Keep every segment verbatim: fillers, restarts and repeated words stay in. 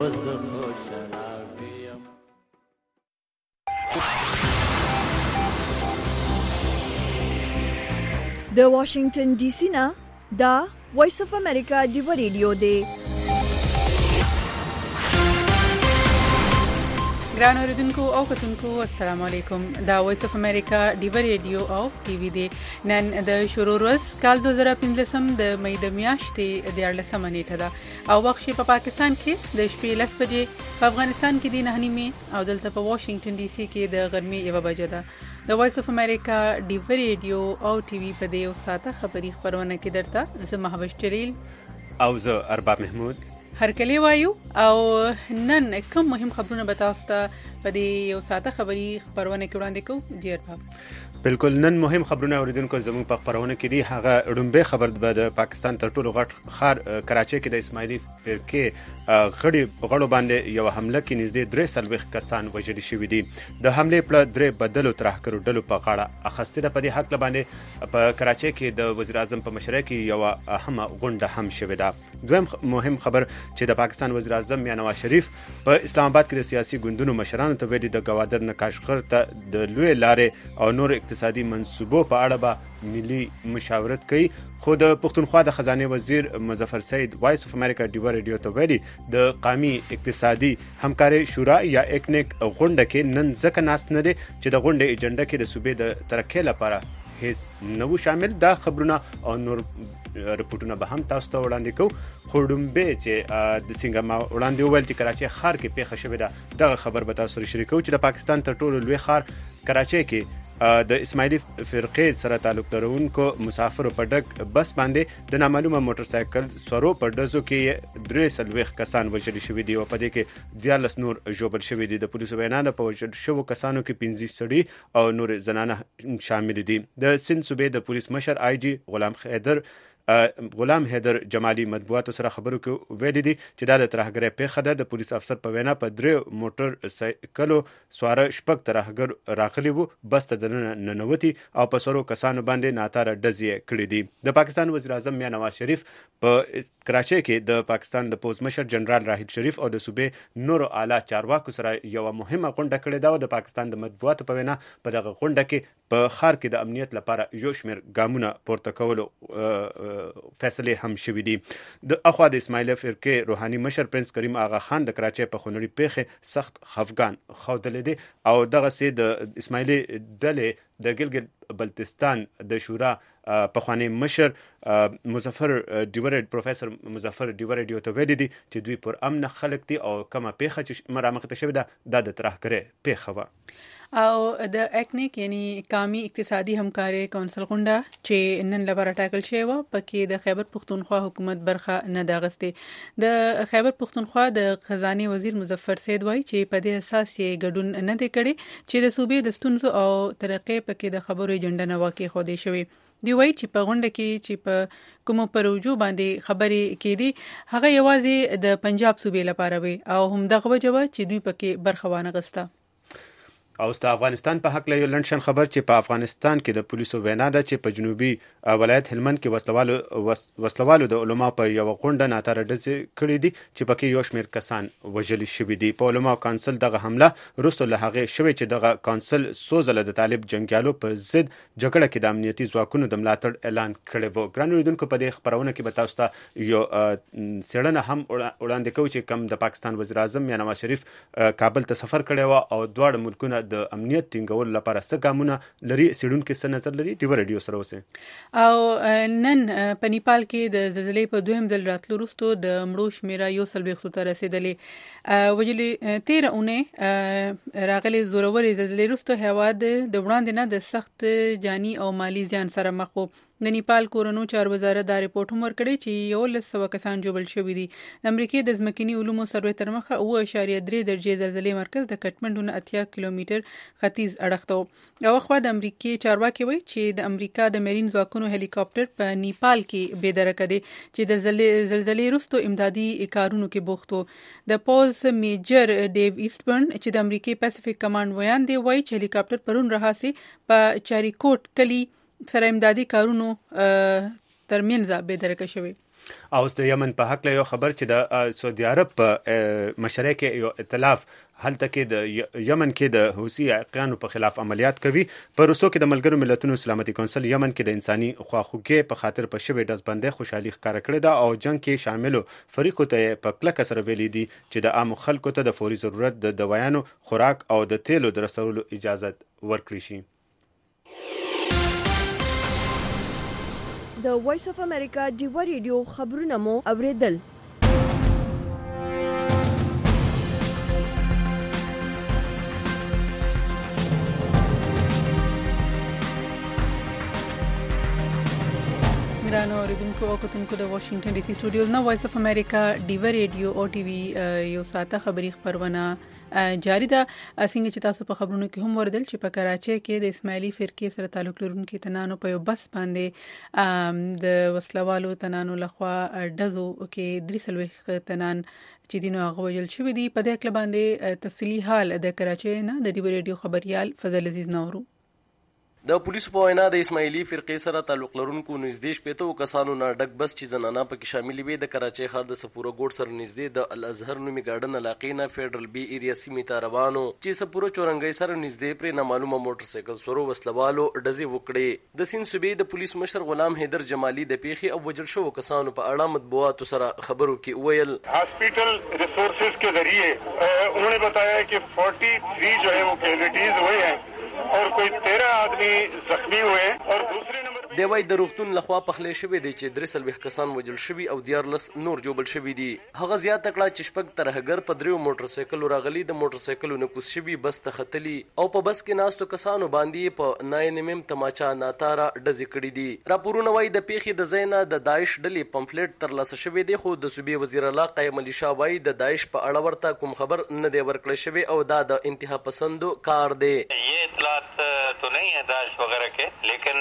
د واشنگټن ډي سي نه دا وایس اف امریکا ډیو ریډیو دی. ګران اوریدونکو او کتونکو السلام علیکم. دا وایس اف امریکا ډیو ریډیو او ټي وی دی. نن د شروع ورځ کال دوه زره پنځلسم د مې د میاشتې د اړلسمه نیټه ده او وخت په پاکستان کې د شپې لس بجې، په افغانستان کې د نه نیمې او دلته په واشنگټن ډي سي کې د غرمې یوه بجه ده. د وایس اف امریکا ډیو ریډیو او ټي وی په دې او ساته خبری خبرونه کې درته زه محبش جلیل او زه ارباب محمود هرکلی وایو. او نن کوم مهم خبرونه به تاسو ته په دې یو ساته خبری خبرونه کې وړاندې کوو. جی ارباب بالکل نن مهم خبرونه اوریدونکو زموږ په خبرونه کې دي. هغه ډومبه خبر د پاکستان تر ټولو غټ ښار کراچۍ کې د اسماعیلي فرقې غړي غړو باندې یو حمله کې نږدې درې سلويخ کسان وژل شوي دي. د حمله په درې بدلو ترهګرو ډلو په غاړه اخیسته ده. په دې حق باندې په کراچۍ کې د وزیر اعظم په مشرۍ کې یو اهمه غونډه هم شوې ده. دویم مهم خبر چې د پاکستان وزیر اعظم یا نواز شریف په اسلام آباد کې د سیاسي ګوندونو مشرانو ته ویلي د گوادر نه کاشغر ته د لوی لارې او نور اقتصادي منصوبو په اړه به ملي مشاورت کوي. خو د پښتونخوا د خزانه وزیر مظفر سید وایس اف امریکا ډیو ریډیو ته ویلي د قومي اقتصادي همکاري شورا یا اکنیک غونډه کې نن ځکه ناست نه دي چې د غونډې ایجنډا کې د صوبې د ترقۍ لپاره هیڅ نو شامل. دا خبرونه او نور رپورټونه به هم تاسو ته وړاندې کوو. خو ډومبه چې د څنګه ما وړاندې وویل چې کراچۍ ښار کې پیښه شوې ده دغه خبر به تاسو سره شریکو چې د پاکستان تر ټولو لوی ښار کراچۍ کې د اسماعیلي فرقې سره تعلق لرونکو مسافرو په ډک بس باندې د نامعلومه موټر سایکل سورو په ډزو کې درې سلويخ کسان وژل شوي دي او په دې کې دیارلس نور ژوبل شوي دي. د پولیسو وینا ده په وژل شوو کسانو کې پنځه سړي او نور زنانه شامل دي. د سند صوبې د پولیس مشر آی جی غلام حیدر غلام حیدر جمالی مطبوعاتو سره خبرو کې ویلي دي چې دا د ترهګرۍ پیښه ده. د پولیس افسر په وینا په درې موټر سایکلو سواره شپږ ترهګر راغلي وو، بس ته دننه ننوتي او په سورو کسانو باندې ناتاره ډزې کړې دي. د پاکستان وزیر اعظم یا نواز شریف په کراچۍ کې د پاکستان د پوز مشر جنرال راحیل شریف او د صوبې نورو اعلی چارواکو سره یو مهمه غونډه کړې ده. د پاکستان د مطبوعاتو په وینا په دغه غونډه کې په ښار کې د امنیت لپاره یو شمېر ګامونه پورته کولو فیصله هم شوې دي. د اخوا د اسماعیلي فرقې روحاني مشر پرنس کریم آغا خان د کراچۍ په خونړۍ پیښې سخت خفګان ښودلی دی او دغسې د اسماعیلي ډلې د ګلګت بلتستان د شورا پخوانی مشر مظفر ډیوریډ پروفیسور مظفر ډیوریډ ته ویلي دي چې دوی پر امن خلک دي او کومه پیښه چې مرامخته شوې ده دا د ترهګرۍ پیښه وه. او د اکنیک یعنی قومي اقتصادي همکاري کونسل غونډه چې نن لپاره ټاکل شوې وه پکې د خیبر پښتونخوا حکومت برخه نه ده اخیستې. د خیبر پښتونخوا د خزانه وزیر مظفر سید وایي چې په دې اساس یې ګډون نه دی کړی چې د صوبې د ستونزو او ترقۍ پکې د خبرو ایجنډا نه واقع خوده شوی. دی وایي چې په غونډه کې چې په کومو پروژو باندې خبرې کېدي هغه یوازې د پنجاب صوبې لپاره وي او همدغه وجه وه چې دوی پکې برخه وانه غسته. او د افغانستان په حق له یو لنډ شان خبر چې په افغانستان کې د پولیسو وینا ده چې په جنوبي ولایت هلمند کې وسلوالو وسلوالو د علما په یو غونډه ناتاره ډزې کړې دي چې پکې یو شمېر کسان وژل شوي دي. په علما کونسل دغه حمله وروسته له هغې شوې چې دغه کونسل څو ځله د طالب جنګیالو په ضد جګړه کې د امنیتي ځواکونو د ملاتړ اعلان کړی و. ګران اوریدونکو په دې خبرونه کې به تاسو ته یو څېړنه هم وړاندې کوو چې کوم د پاکستان وزیر اعظم یا نواز شریف کابل ته سفر کړی و او دواړه ملکونه د امنیت ټینګولو لپاره څه ګامونه لري. څېړونکي څه نظر لري؟ ډیو ریډیو سره اوسئ. او نن په نیپال کې د زلزلې په دویم ځل راتلو وروسته د مړو شمېره یو څلوېښتو ته رسېدلې. وجلې تېره اونۍ راغلې زورورې زلزلې وروسته هېواد د وړاندې نه د سخت جاني او مالي زیان سره مخ و. د نیپال کورنو چارو وزارت دا رپورټ هم ورکړی چې یولس سوه کسان ژوبل شوي دي. د امریکې د ځمکني علومو سروې تر مخه اوه اعشاریه درې درجې زلزلې مرکز د کټمنډو نه اتیا کیلومتر ختیځ اړخ ته و. یوه خوا د امریکې چارواکي وایي چې د امریکا د مرین ځواکونو هلیکاپټر په نیپال کې بې درکه دی چې د زلزلې وروسته امدادي کارونو کې بوخت و. د پوز میجر ډیو ایسټبرن چې د امریکې پیسفیک کمانډ ویان دی وایي چې هلیکاپټر پرون رهاسي په چاریکوټ کلی سره امدادي کارونو ترمنځ بې درکه شوی. او د یمن په حق له یو خبر چې د سعودي عرب په مشرۍ کې یو ائتلاف هلته کې د یمن کې د حوثي عقیانو په خلاف عملیات کوي. په وروستو کې د ملګرو ملتونو سلامتي کونسل یمن کې د انساني خواخوږۍ په خاطر په شوې ډزبندۍ خوشحالي ښکاره کړې ده او جنگ کې شاملو فریقو ته په کلکه سره ویلي دي چې د عامو خلکو ته د فوري ضرورت د دوايانو، خوراک او د تیلو د رسولو اجازه ورکړي شي. د وایس اف امریکا ډیوا ریډیو خبرونه مو اوریدل. ګرانو اوریدونکو او کتونکو د واشنگټن ډي سي سټوډیوز نه وایس اف امریکا ډیوا ریډیو او ټي وي یو ساته خبری خبرونه جاری ده. څنګه چې تاسو په خبرونو کې هم وردل چې په کراچۍ کې د اسماعیلي فرقې سره تعلق لرونکو تنانو په یو بس باندې د وسلوالو تنانو لخوا ډزو کې درې سلوي تنان چې دینو هغه وجل شوی دی. په دې اړه باندې تفصیلی حال د کراچۍ نه د ډیوا ریډیو خبريال فضل عزیز نورو. د پولیسو په وینا د اسماعیلي فرقې سره تعلق لرونکو نږدې شپېته کسانو نه ډک بس چې زنانه پکې شامل وي د کراچۍ ښار د سپوره ګوټ سره نږدې د الازهر نومي ګارډن علاقې نه فیډرل بي ایریا سیمې ته روانو چې سپوره چورنګۍ سره نږدې پرې نامعلومه موټر سایکل سورو وسلوالو ډزې وکړې. د سیند صوبې د پولیس مشر غلام حیدر جمالي د پیښې او وجل شوو کسانو په اړه مطبوعاتو سره خبرو کې ویل hospital resources के जरिए उन्होंने बताया कि तैंतालीस जो है वो कैजुअल्टीज हुए हैं और कोई तेरह आदमी जख्मी हुए और दूसरे number دی وای د روغتون لخوا پخلې شوې دي چې درې سلوي کسان وجل شوي او دیارلس نور جوبل شوي دي. هغه زیات کړه چې شپږ ترهګر په دریو موټر سایکل راغلي د موټر سایکلونو کوس شوي بس ته ختلي او په بس کې ناستو کسانو باندې په ناین مم تماچا ناتارا ډزې کړې دي. راپورونه وای د پیښې د زینا د داعش ډلې پمفلټ تر لاسه شوی دی خو د صوبې وزیر الله قائم علي شاه وای د داعش په اړه ورته کوم خبر نه دی ورکړی شوی او دا د انتها پسندو کار دی. یہ اطلاعات تو نہیں ہے داعش وغیرہ کے لیکن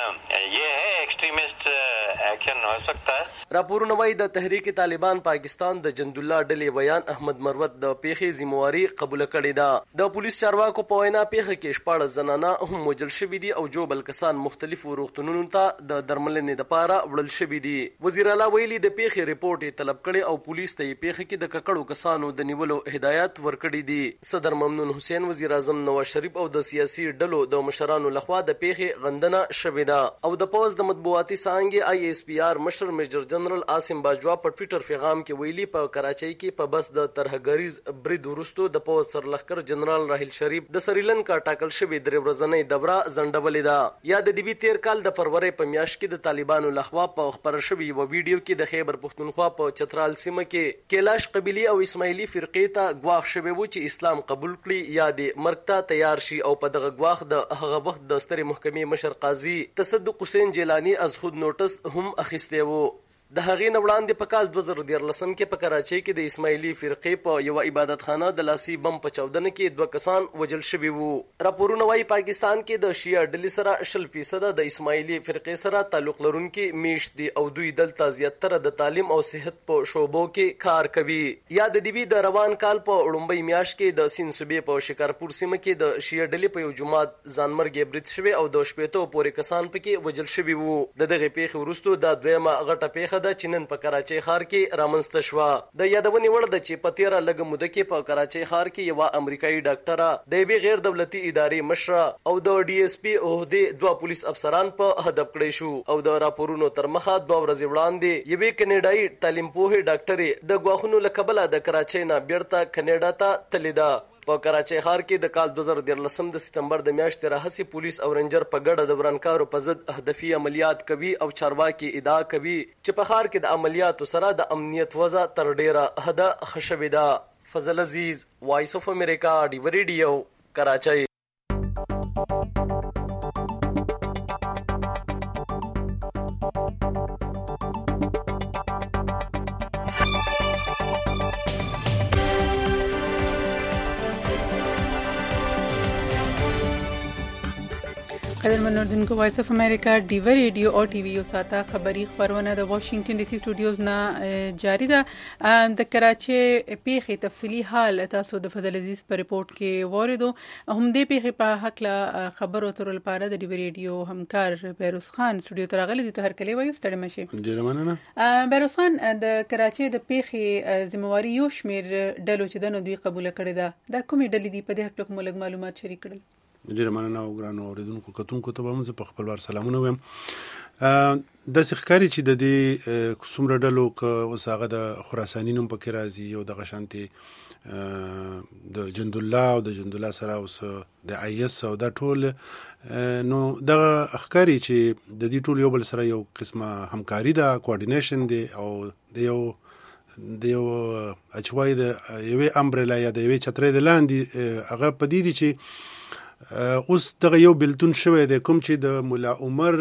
یہ ہے ایکسٹریمسٹ ایکشن ہو سکتا ہے. راپورونه وای د تحریک طالبان پاکستان د جند الله ډلې بیان احمد مروت د پیښې ذمہواری قبول کړې ده. د پولیس چارواکو په وینا پیښه کې شپږ زنانه هم وجل شوي دي او جو بل کسان مختلفو روغتونونو ته د درملنې لپاره وړل شوي دي. وزیر اعلی ویلي د پیښې ریپورت طلب کړي او پولیس ته پیښه کې د ککړو کسانو د نیولو هدایت ورکړي دي. صدر ممنون حسین وزیر اعظم نواز شریف او د سیاسي ډلو د مشرانو لخوا د پیښې غندنه شوې ده او د پوز د مطبوعاتي څانګې آی ایس پی آر مشر میجر جنرال عاصم باجوا په ټوئیټر پیغام کې ویلي په کراچۍ کې په بس د ترهګریز برید وروسته د پوز سرلخکر جنرال راحیل شریف د سریلنکا ټاکل شوی درې ورځنۍ دوره ځنډولې ده. یا د دې تیر کال د فروری په میاشت کې د طالبانو لخوا په خبر شوی و ویډیو کې د خیبر پښتونخوا په چترال سیمه کې کیلاش قبيلي او اسماعیلي فرقې ته غواخ شوی و چې اسلام قبول کړي یا د مرګ ته تیار شي او په دغه غواخ د هغه وخت د سترې محکمې مشر قاضي تصدق حسین جیلانی از خود نوټس هم اخیسته وو. د هغې نه وړاندې په کال دوه زره دیارلسم کې په کراچۍ کې د اسماعیلي فرقې په یوه عبادتخانه د لاسي بم په چاودنه کې دوه کسان وجل شوي وو. راپورونه وایي پاکستان کې د شیعه ډلې سره شل فیصده د اسماعیلي فرقې سره تعلق لرونکي میشت دي او دوی دلته زیاتره د تعلیم او صحت په شعبو کې کار کوي. یا د دې د روان کال په وړومبۍ میاشت کې د سیند صوبې په شکارپور سیمه کې د شیعه ډلې په یو جماعت ځانمرګي برید شوی او د شپېتو پورې کسان پکې وجل شوي وو. د دغه پیښې وروسته د دویمه غټه پیښه د چینن په کراچۍ ښار کې رامنځته شوه. د یادونې وړ ده چې په تیره لږه موده کې په کراچۍ ښار کې یوه امریکایي ډاکټره د یوې غیر دولتي ادارې مشره او د ډي اس پي عهدې دوه پولیس افسران په هدف کړی شو او د راپورونو تر مخه دوه ورځې وړاندې یوې کینیډایي تعلیم پوهې ډاکټرې د غواخونو له کبله د کراچۍ نه بیرته کینیډا ته تللې ده. په کراچۍ ښار کې د کال دوه زره دیارلسم د سپتمبر د میاشتې راهیسې پولیس او رینجر په ګډه د ورانکارو په ضد هدفي عملیات کوي او چارواکي ادعا کوي چې په ښار کې د عملیاتو سره د امنیت وضع تر ډیره حده ښه شوې ده. فضل عزیز، وایس اف امریکا، ډیوا ریډیو، کراچۍ. قدرمن اوردونکو وایس اف امریکا ډیو ریډیو او ټي وی یو ساته خبری خبرونه د واشنگټن ډي سي سټوډیوز نه جاری ده. د کراچي پیښې تفصیلی حال تاسو د فضل عزیز په ریپورت کې وریدو. هم دې پیښې په حق لا خبرو تر لپاره د ډیو ریډیو همکار بیروز خان سټوډیو ته راغلی د هر کلی وایو ستړي مشي. ډیر مننه. بیروز خان د کراچي د پیښې ذمہواری یو شمیر ډلو چې د دوی قبول کړی ده د کومې ډلې دی په دې حق کوم لږ معلومات شریک کړل. ډیر مننه او ګرانو اوریدونکو کتونکو ته به موږ په خپل ور سلامونه وایم. د سخکاری چې د دې کومره ډلو ک وساغه د خراساني نوم پکې راځي او د غشانتي د جند الله او د جند الله سره اوس د آی اس او د ټول نو د اخکاری چې د دې ټول یو بل سره یو قسمه همکاري ده، کوارډینیشن دی او د یو د یو اچوای د یوې امبریلا یا د یوې چترې د لاندې هغه پدې دي چې اوس دغه یو بلتون شوی دی کوم چې د مولا عمر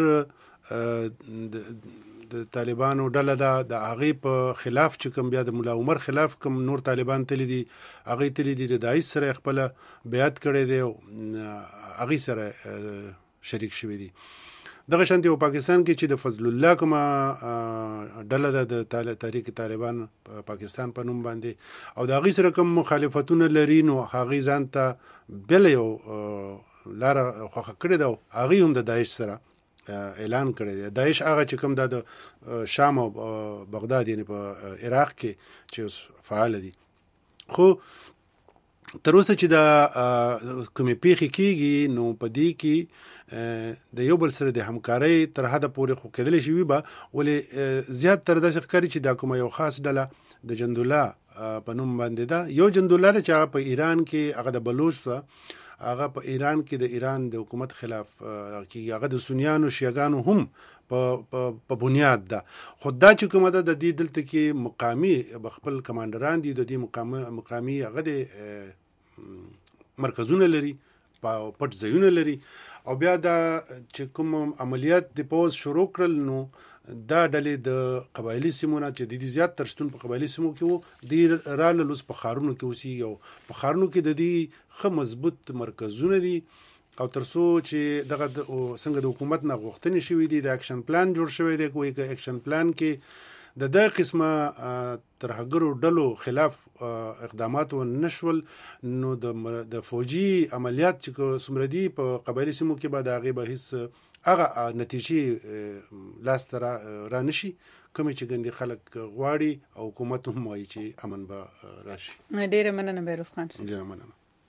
د طالبانو ډله ده د هغې په خلاف چې کوم بیا د مولا عمر خلاف کوم نور طالبان تللی دي هغې تللی دي د داعش سره خپله بیعت کړی دی او هغې سره شریک شوي دي. دغه شانتي په پاکستان کې چې د فضل الله کومه ډله ده د تحریک طالبان پاکستان په نوم باندې او د هغې سره کوم مخالفتونه لري نو هغې ځان ته بله یو لاره خوښه کړې ده او هغې هم د داعش سره اعلان کړی دی. داعش هغه چې کوم د شام او بغداد یعنی په عراق کې چې اوس فعال دي. خو تر اوسه چې د کومې پیښې کېږي نو په دې کې د یو بل سره د همکارۍ تر حده پورې خو کېدلی شي وي به ولې زیات تر داسې ښکاري چې دا کومه یو خاص ډله د جند الله په نوم باندې ده. یو جند الله ده چې هغه په ایران کې هغه د بلوچ ده، هغه په ایران کې د ایران د حکومت خلاف کې هغه د سنیانو شیعاګانو هم په په بنیاد ده. خو دا چې کومه ده د دې دلته کې مقامي خپل کمانډران دي د دې مقامي مقامي هغه د مرکزونه لري پټ ځایونه لري او بیا دا چې کوم عملیات د پوز شروع کړل نو دا ډلې د قبایلی سیمونه چې د دې زیات تر شتون په قبایلی سیمو کې وو د رال لوس په خارونو کې اوسي او په خارونو کې د دې خه مضبوط مرکزونه دي او ترڅو چې دغه څنګه د حکومت نه غوښتنې شوې دي د اکشن پلان جوړ شوی دی کوی ک اکشن پلان کې د دغه قسمه ترهګرو ډلو خلاف اقدامات و نشول نو د فوجي عملیات چې څومره دي په قبایلی سیمو کې به د هغې به هیڅ هغه نتیجې لاس ته را نشي کومې چې ګندې خلک غواړي او حکومت هم وایي چې امن به راشي. ډېره مننه بیروز خان. ډېره مننه.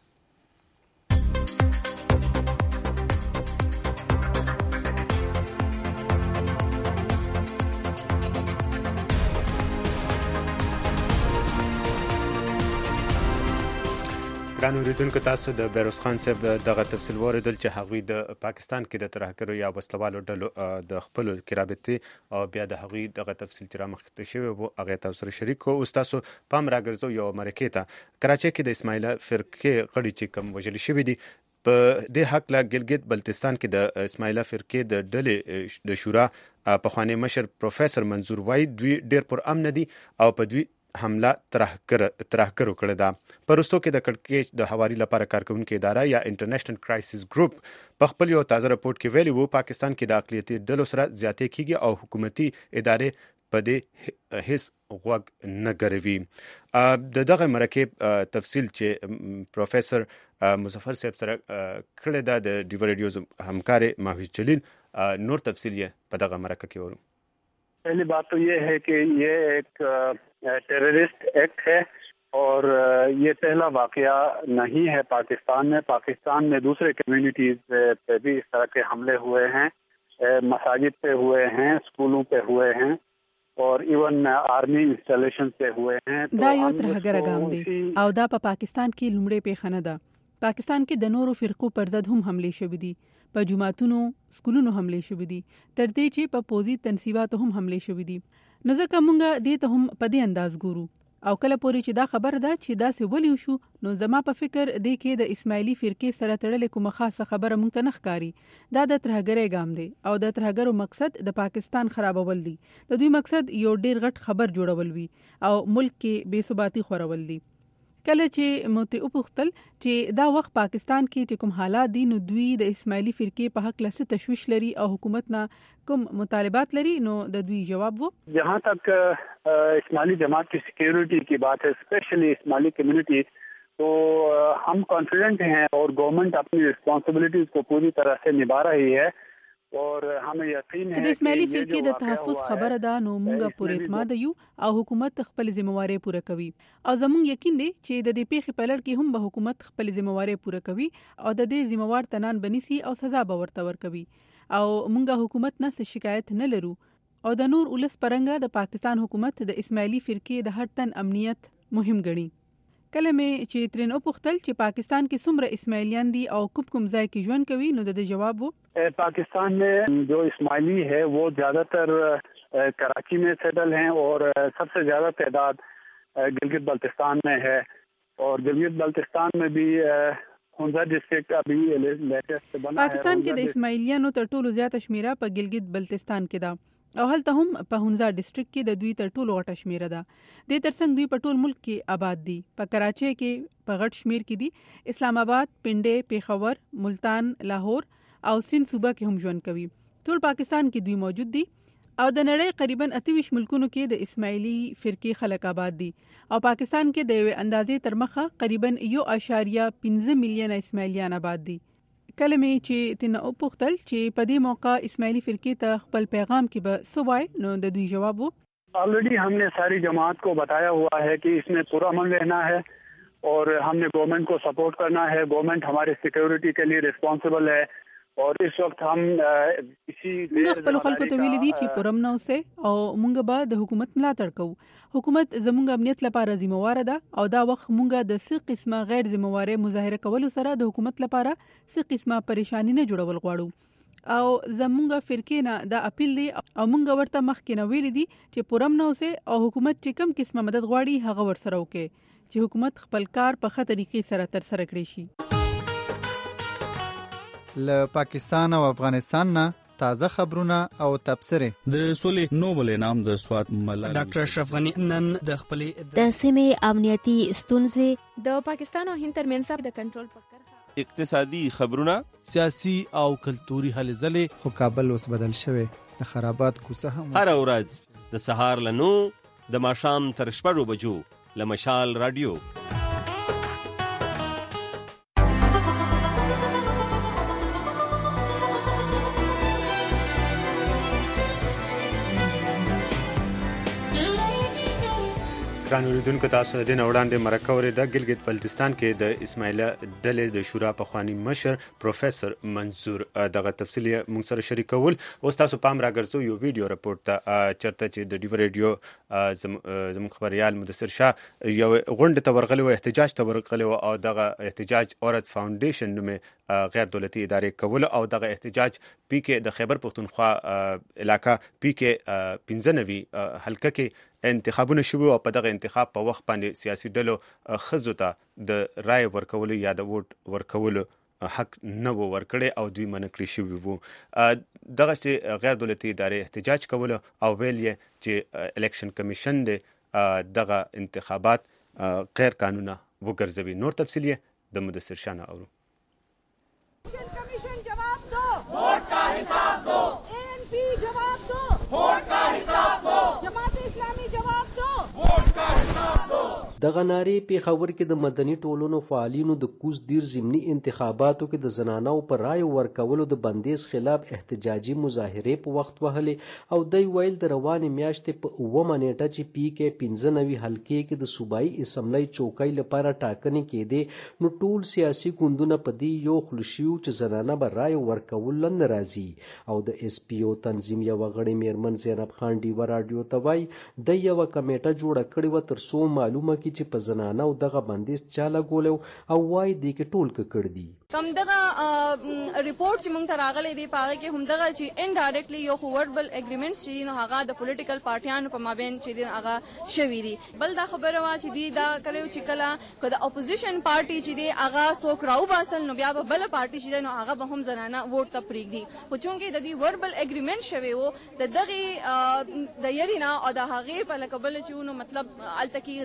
ګرانو اوریدونکو تاسو د بیروز خان صاحب دغه تفصیل واوریدل چې هغوی د پاکستان کې د ترهګرو یا وسلوالو ډلو د خپلو کې رابطې او بیا د هغوی دغه تفصیل چې رامخته شوی و هغې تاسو سره شریک کړو. اوس تاسو پام راګرځو یو مرکې ته. کراچۍ کې د اسماعیله فرقې غړي چې کوم وژل شوي دي په دې حق له ګلګت بلتستان کې د اسماعیله فرقې د ډلې د شورا پخوانی مشر پروفیسر منظور وایي دوی ډېر پر امن دي او په دوی حمله ترهګرو کړې ده. په وروستو کې د کړکېچ د هواري لپاره کارکوونکې اداره یا انټرنیشنل کرایسس ګروپ په خپل یو تازه راپورټ کې ویلي وو پاکستان کې د اقلیتي ډلو سره زیاتې کېږي او حکومتي ادارې په دې هیڅ غوږ نه ګروي. د دغه مرکې تفصیل چې پروفیسر مظفر صاحب سره کړی ده د ډیو ریډیو همکار ماهوش جلیل نور تفصیل یې په دغه مرکه کې ورو. پہلی بات تو یہ ہے کہ یہ ایک ٹیررسٹ ایکٹ ہے اور یہ پہلا واقعہ نہیں ہے پاکستان میں. پاکستان میں دوسرے کمیونٹیز پہ بھی اس طرح کے حملے ہوئے ہیں، مساجد پہ ہوئے ہیں، اسکولوں پہ ہوئے ہیں اور ایون آرمی انسټالیشن پہ ہوئے ہیں. دا یو ترهګر ګام دی او دا په پاکستان کې لومړی پیښه نه ده. پاکستان کې د نورو فرقو پر ضد هم حملې شوې دي، په جماعتونو سکولونو حملې شوې دي، تر دې چې په پوزي تنصیباتو هم حملې شوې دي. نو ځکه مونږ دې ته هم په دې انداز ګورو او کله پورې چې دا خبر ده چې داسې ولې شو نو زما په فکر دې کې د اسماعیلي فرقې سره تړلې کومه خاصه خبره مونږ ته نه ښکاري. دا د ترهګرۍ ګام دی او د ترهګرو مقصد د پاکستان خرابول دي. د دوی مقصد یو ډیر غټ خبر جوړول وي او ملک کې بې ثباتي خورول دي. کله چې موته وپوښتل چې دا وخت پاکستان کې چې کوم حالات دي نو دوی د اسماعیلی فرقې په حق لسه تشویش لري او حکومت نه کوم مطالبات لري نو د دوی جواب وو جہاں تک اسماعیلی جماعت کی سیکیورٹی کی بات ہے اسپیشلی اسماعیلی کمیونٹی تو ہم کانفیڈنٹ ہیں اور گورنمنٹ اپنی رسپانسبلٹیز کو پوری طرح سے نبھا رہی ہے اور ہمیں یقین ہے د اسماعیلی فرقې د تحفظ خبره ده نو موږ پوره اعتماد یو او حکومت خپل ذمہواری پوره کوي او زموږ یقین دی چې د دې پیښې په لړ کې هم به حکومت خپل ذمہواری پوره کوي او د دې ذمہوار تنان بنسي او سزا به ورته ورکوي او موږ حکومت نه څه شکایت نه لرو او د نور ولس پرنګ د پاکستان حکومت د اسماعیلی فرقې د هر تن امنیت مهم ګڼي کله مې چې ترن او پختل چې پاکستان کې څومره اسماعیلیان دي او کوم کوم ځای کې ژوند کوي نو د جواب وو پاکستان میں جو اسماعیلی ہے وہ زیادہ تر کراچی میں سیٹل ہیں اور سب سے زیادہ تعداد گلگت بلتستان میں ہے اور گلگت بلتستان میں بھی ہنزا ڈسٹرکٹ ابھی لیٹسٹ بنا ہے پاکستان کې د اسماعیلیانو تر ټولو زیات شمیره په گلگت بلتستان کې ده او هلته هم په هنزا ډیسټریکټ کې د دوی تر ټولو غټه شمیره ده د ترڅنګ دوی په ټول ملک کې آباد دي په کراچۍ کې په غټ شمیر کې دي اسلام آباد پنډې پیښور ملتان لاهور او سند صوبه کې هم ژوند کوي ټول پاکستان کې دوی موجود دي او د نړۍ قریبا اتویش ملکونو کې د اسماعیلی فرقې خلک آباد دي او پاکستان کې د یو اندازې تر مخه قریبا یو اشاریه پنځه میلیونه اسماعیلیان آباد دي کله مې چې تنه او پختل چې په دې موقع اسماعیلی فرقې ته خپل پیغام کې به سوای نو د دوی جواب وو آلریڈی ہم نے ساری جماعت کو بتایا ہوا ہے کہ اس میں پورا امن رہنا ہے اور ہم نے گورنمنٹ کو سپورٹ کرنا ہے گورنمنٹ ہمارے سیکیورٹی کے لیے ریسپانسبل ہے اور اس وقت ہم اسی موږ خپل خلکو ته ویل دي چې پرم نه اوسه او موږ به د حکومت ملاتړ کوو حکومت زموږ امنیت لپاره ذمہوار ده او دا وخت موږ د څه قسمه غیر ذمہواره مظاهره کول سره د حکومت لپاره څه قسمه پریشانی نه جوړول غواړو او زموږ فرقې نه دا اپیل دی او موږ ورته مخکې نه ویل دي چې پرم نه اوسه او حکومت چې کم قسمه مدد غواړي هغه ورسره وکړي چې حکومت خپل کار په ښه طریقې سره تر سره کړی شي له پاکستان او افغانستان نه تازه خبرونه او تبصره د سولې نوبل انعام د سواد ملالي ډاکټر اشرف غنی نن د خپلې د سیمې امنیتي ستونزې د پاکستان او هند ترمنځ د کنټرول پکړه اقتصادي خبرونه سیاسي او کلتوري هلې ځلې خو کابل اوس بدل شوی د خرابات کوڅه هم هر ورځ د سهار لنو د ماښام تر شپږو بجو له مشال رادیو ګران اوریدونکو تاسو د نن وړاندې مرکه اورېده ګلګت بلتستان کې د اسماعیل ډلې د شورا پخوانی مشر پروفیسور منصور دغه تفصیل موږ سره شریکول اوس تاسو پام راګرځو یو ویډیو رپورټ ته چرته چې د ډیو ریډیو زموږ خبريال مدثر شاه یو غونډه ته ورغلی و احتجاج ته ورغلی و او دغه احتجاج اورت فاونډیشن نومه غیر دولتي ادارې کول او دغه احتجاج پی کې د خیبر پختونخوا علاقہ پی کې پنځه نوي حلقه کې انتخابونه شوه او په دغه انتخاب په وخت باندې سیاسي ډلو خزو ته د رای ورکولو یا د ووټ ورکولو حق نه و ورکړي او دوی منکړي شوی وو دغه چې غیر دولتي ادارې احتجاج کول او ویل یې چې الیکشن کمیشن د دغه انتخابات غیر قانوني وګرځوي نور تفصیل د مدثر شاه اورو الیکشن کمیشن جواب دو ووٹ کا حساب دو اے این پی جواب دو ووٹ کا حساب دو جماعت اسلامی جواب دو ووٹ کا حساب دو دغه نارې پیښور کې د مدني ټولنو فعالینو د کوز دیر ضمني انتخاباتو کې د زنانو پر رای ورکولو د بندیز خلاف احتجاجي مظاهرې په وخت وهلې او دوی ویل د روانې میاشتې په اوومه نیټه چې پی کې پنځه نوي حلقې کې د صوبایي اسمبلی چوکۍ لپاره ټاکنې کېدې نو ټول سیاسي ګوندونه په دې یو خلو شوي چې زنانه به رای ورکولو نه راځي او د اس پی او تنظیم یوه غړې میرمن زینب خان ډیوه راډیو ته وایي د یوه کمیټه جوړه کړې وه تر څو معلومه کی چې په زنانه او دغه بندیز چا لګولی او وایي دې کې ټول ککړ دي کم دغه ریپورټ چې موږ ته راغلی دی په هغه کې هم دغه چې انډایرکټلی یو خو وربل اګریمنټس چې دي نو هغه د پولیټیکل پارټیانو په مابین چې دي هغه شوي دي بل دا خبره وه چې دوی دا کړی چې کله که د اپوزیشن پارټي چې دی هغه څوک راوباسل نو بیا به بله پارټي چې دی نو هغه به هم زنانه ووټ ته پرېږدي خو چونکې د دوی وربل اګریمنټ شوی و د دغې د یرې نه او د هغې په لکه بله چې نو مطلب هلته کې زنانه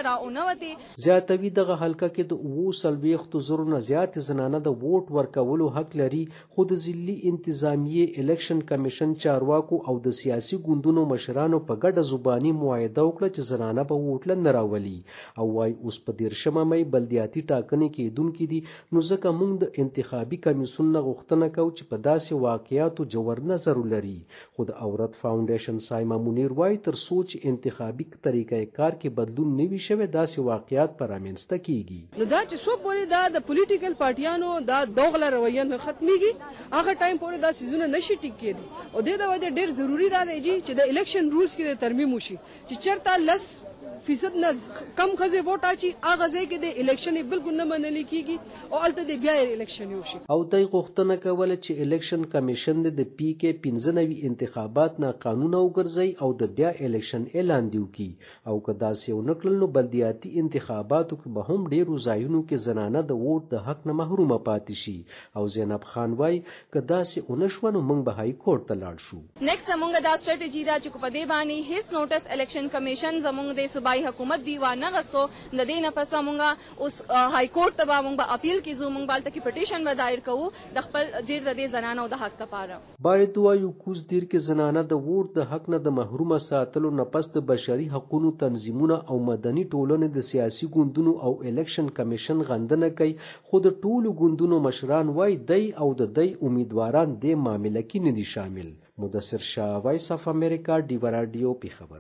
را اونوتي. زیاتوي دغه حلقه کې د اوو څلوېښتو زرو نه زیات زنانه د ووټ ورکولو حق لري، خو د ضلعي انتظامیې الیکشن کمیشن چارواکو او د سیاسي ګوندونو مشرانو په ګډه زباني معاهده وکړه چې زنانه به ووټ نه راولي او وايي اوس په دیرشمه مۍ بلدیاتي ټاکنې کېدونکې دي، نو ځکه موږ د انتخابي کمیسیون نه غوښتنه کوو چې په داسې واقعیاتو جوړ نظر ولري. خو د عورت فاونډیشن سایما منیر وایي تر څو چې انتخابي طریقې کار کې بدلون نه وي شوی داسې واقعیات به رامنځته کیږي. نو دا چې څو پورې دا د پولیټیکل پارټیانو دا دوغله رویه نه ختميږي هغه ټایم پورې دا سيزونه نشي ټیک کېدي او د دا وجه ډېر ضروری دا دی چې د الیکشن رولز کې د ترمیم وشي چې چرته لس فیصد نه کم خزه ووټ اچي هغه ځای کې د الیکشن بالکل نه منل کیږي او الته د بیا الیکشن وشي. او دای غوښتنه کوله چې الیکشن کمیشن د پی کې پنځه نوي انتخابات نه قانون وګرځي او د بیا الیکشن اعلان دی وکي او که داسې یو نکړل نو بلدیاتي انتخاباتو کې به هم ډیرو ځایونو کې زنانه د ووټ د حق نه محرومه پاتې شي. او زینب خان وای که داسې اونښو نو موږ به های کورټ ته لاړ شو. نیکسټ موږ دا سټریټجی دا چې په دې باندې هیڅ نوټس الیکشن کمیشن زموږ د صوبایي حکومت دیوانه غستو د دې نه پس مونږه اوس های کورټ ته مونږ اپیل کیزو مونږ بالته کې پټیشن و دایر کوو د خپل دیر د دې زنانو د حق لپاره. باید وایو کوز دیر کې زنانه د ووټ د حق نه د محرومه ساتلو نه پس د بشري حقوقو تنظیمونه او مدني ټولنې د سیاسي ګوندونو او الیکشن کمیشن غندنه کوي، خو د ټولو ګوندونو مشران وای دی او د دی امیدواران د معاملې کې نه دي شامل. مدثر شاه، وایس اف امریکا، ډیوا رادیو، پیښور.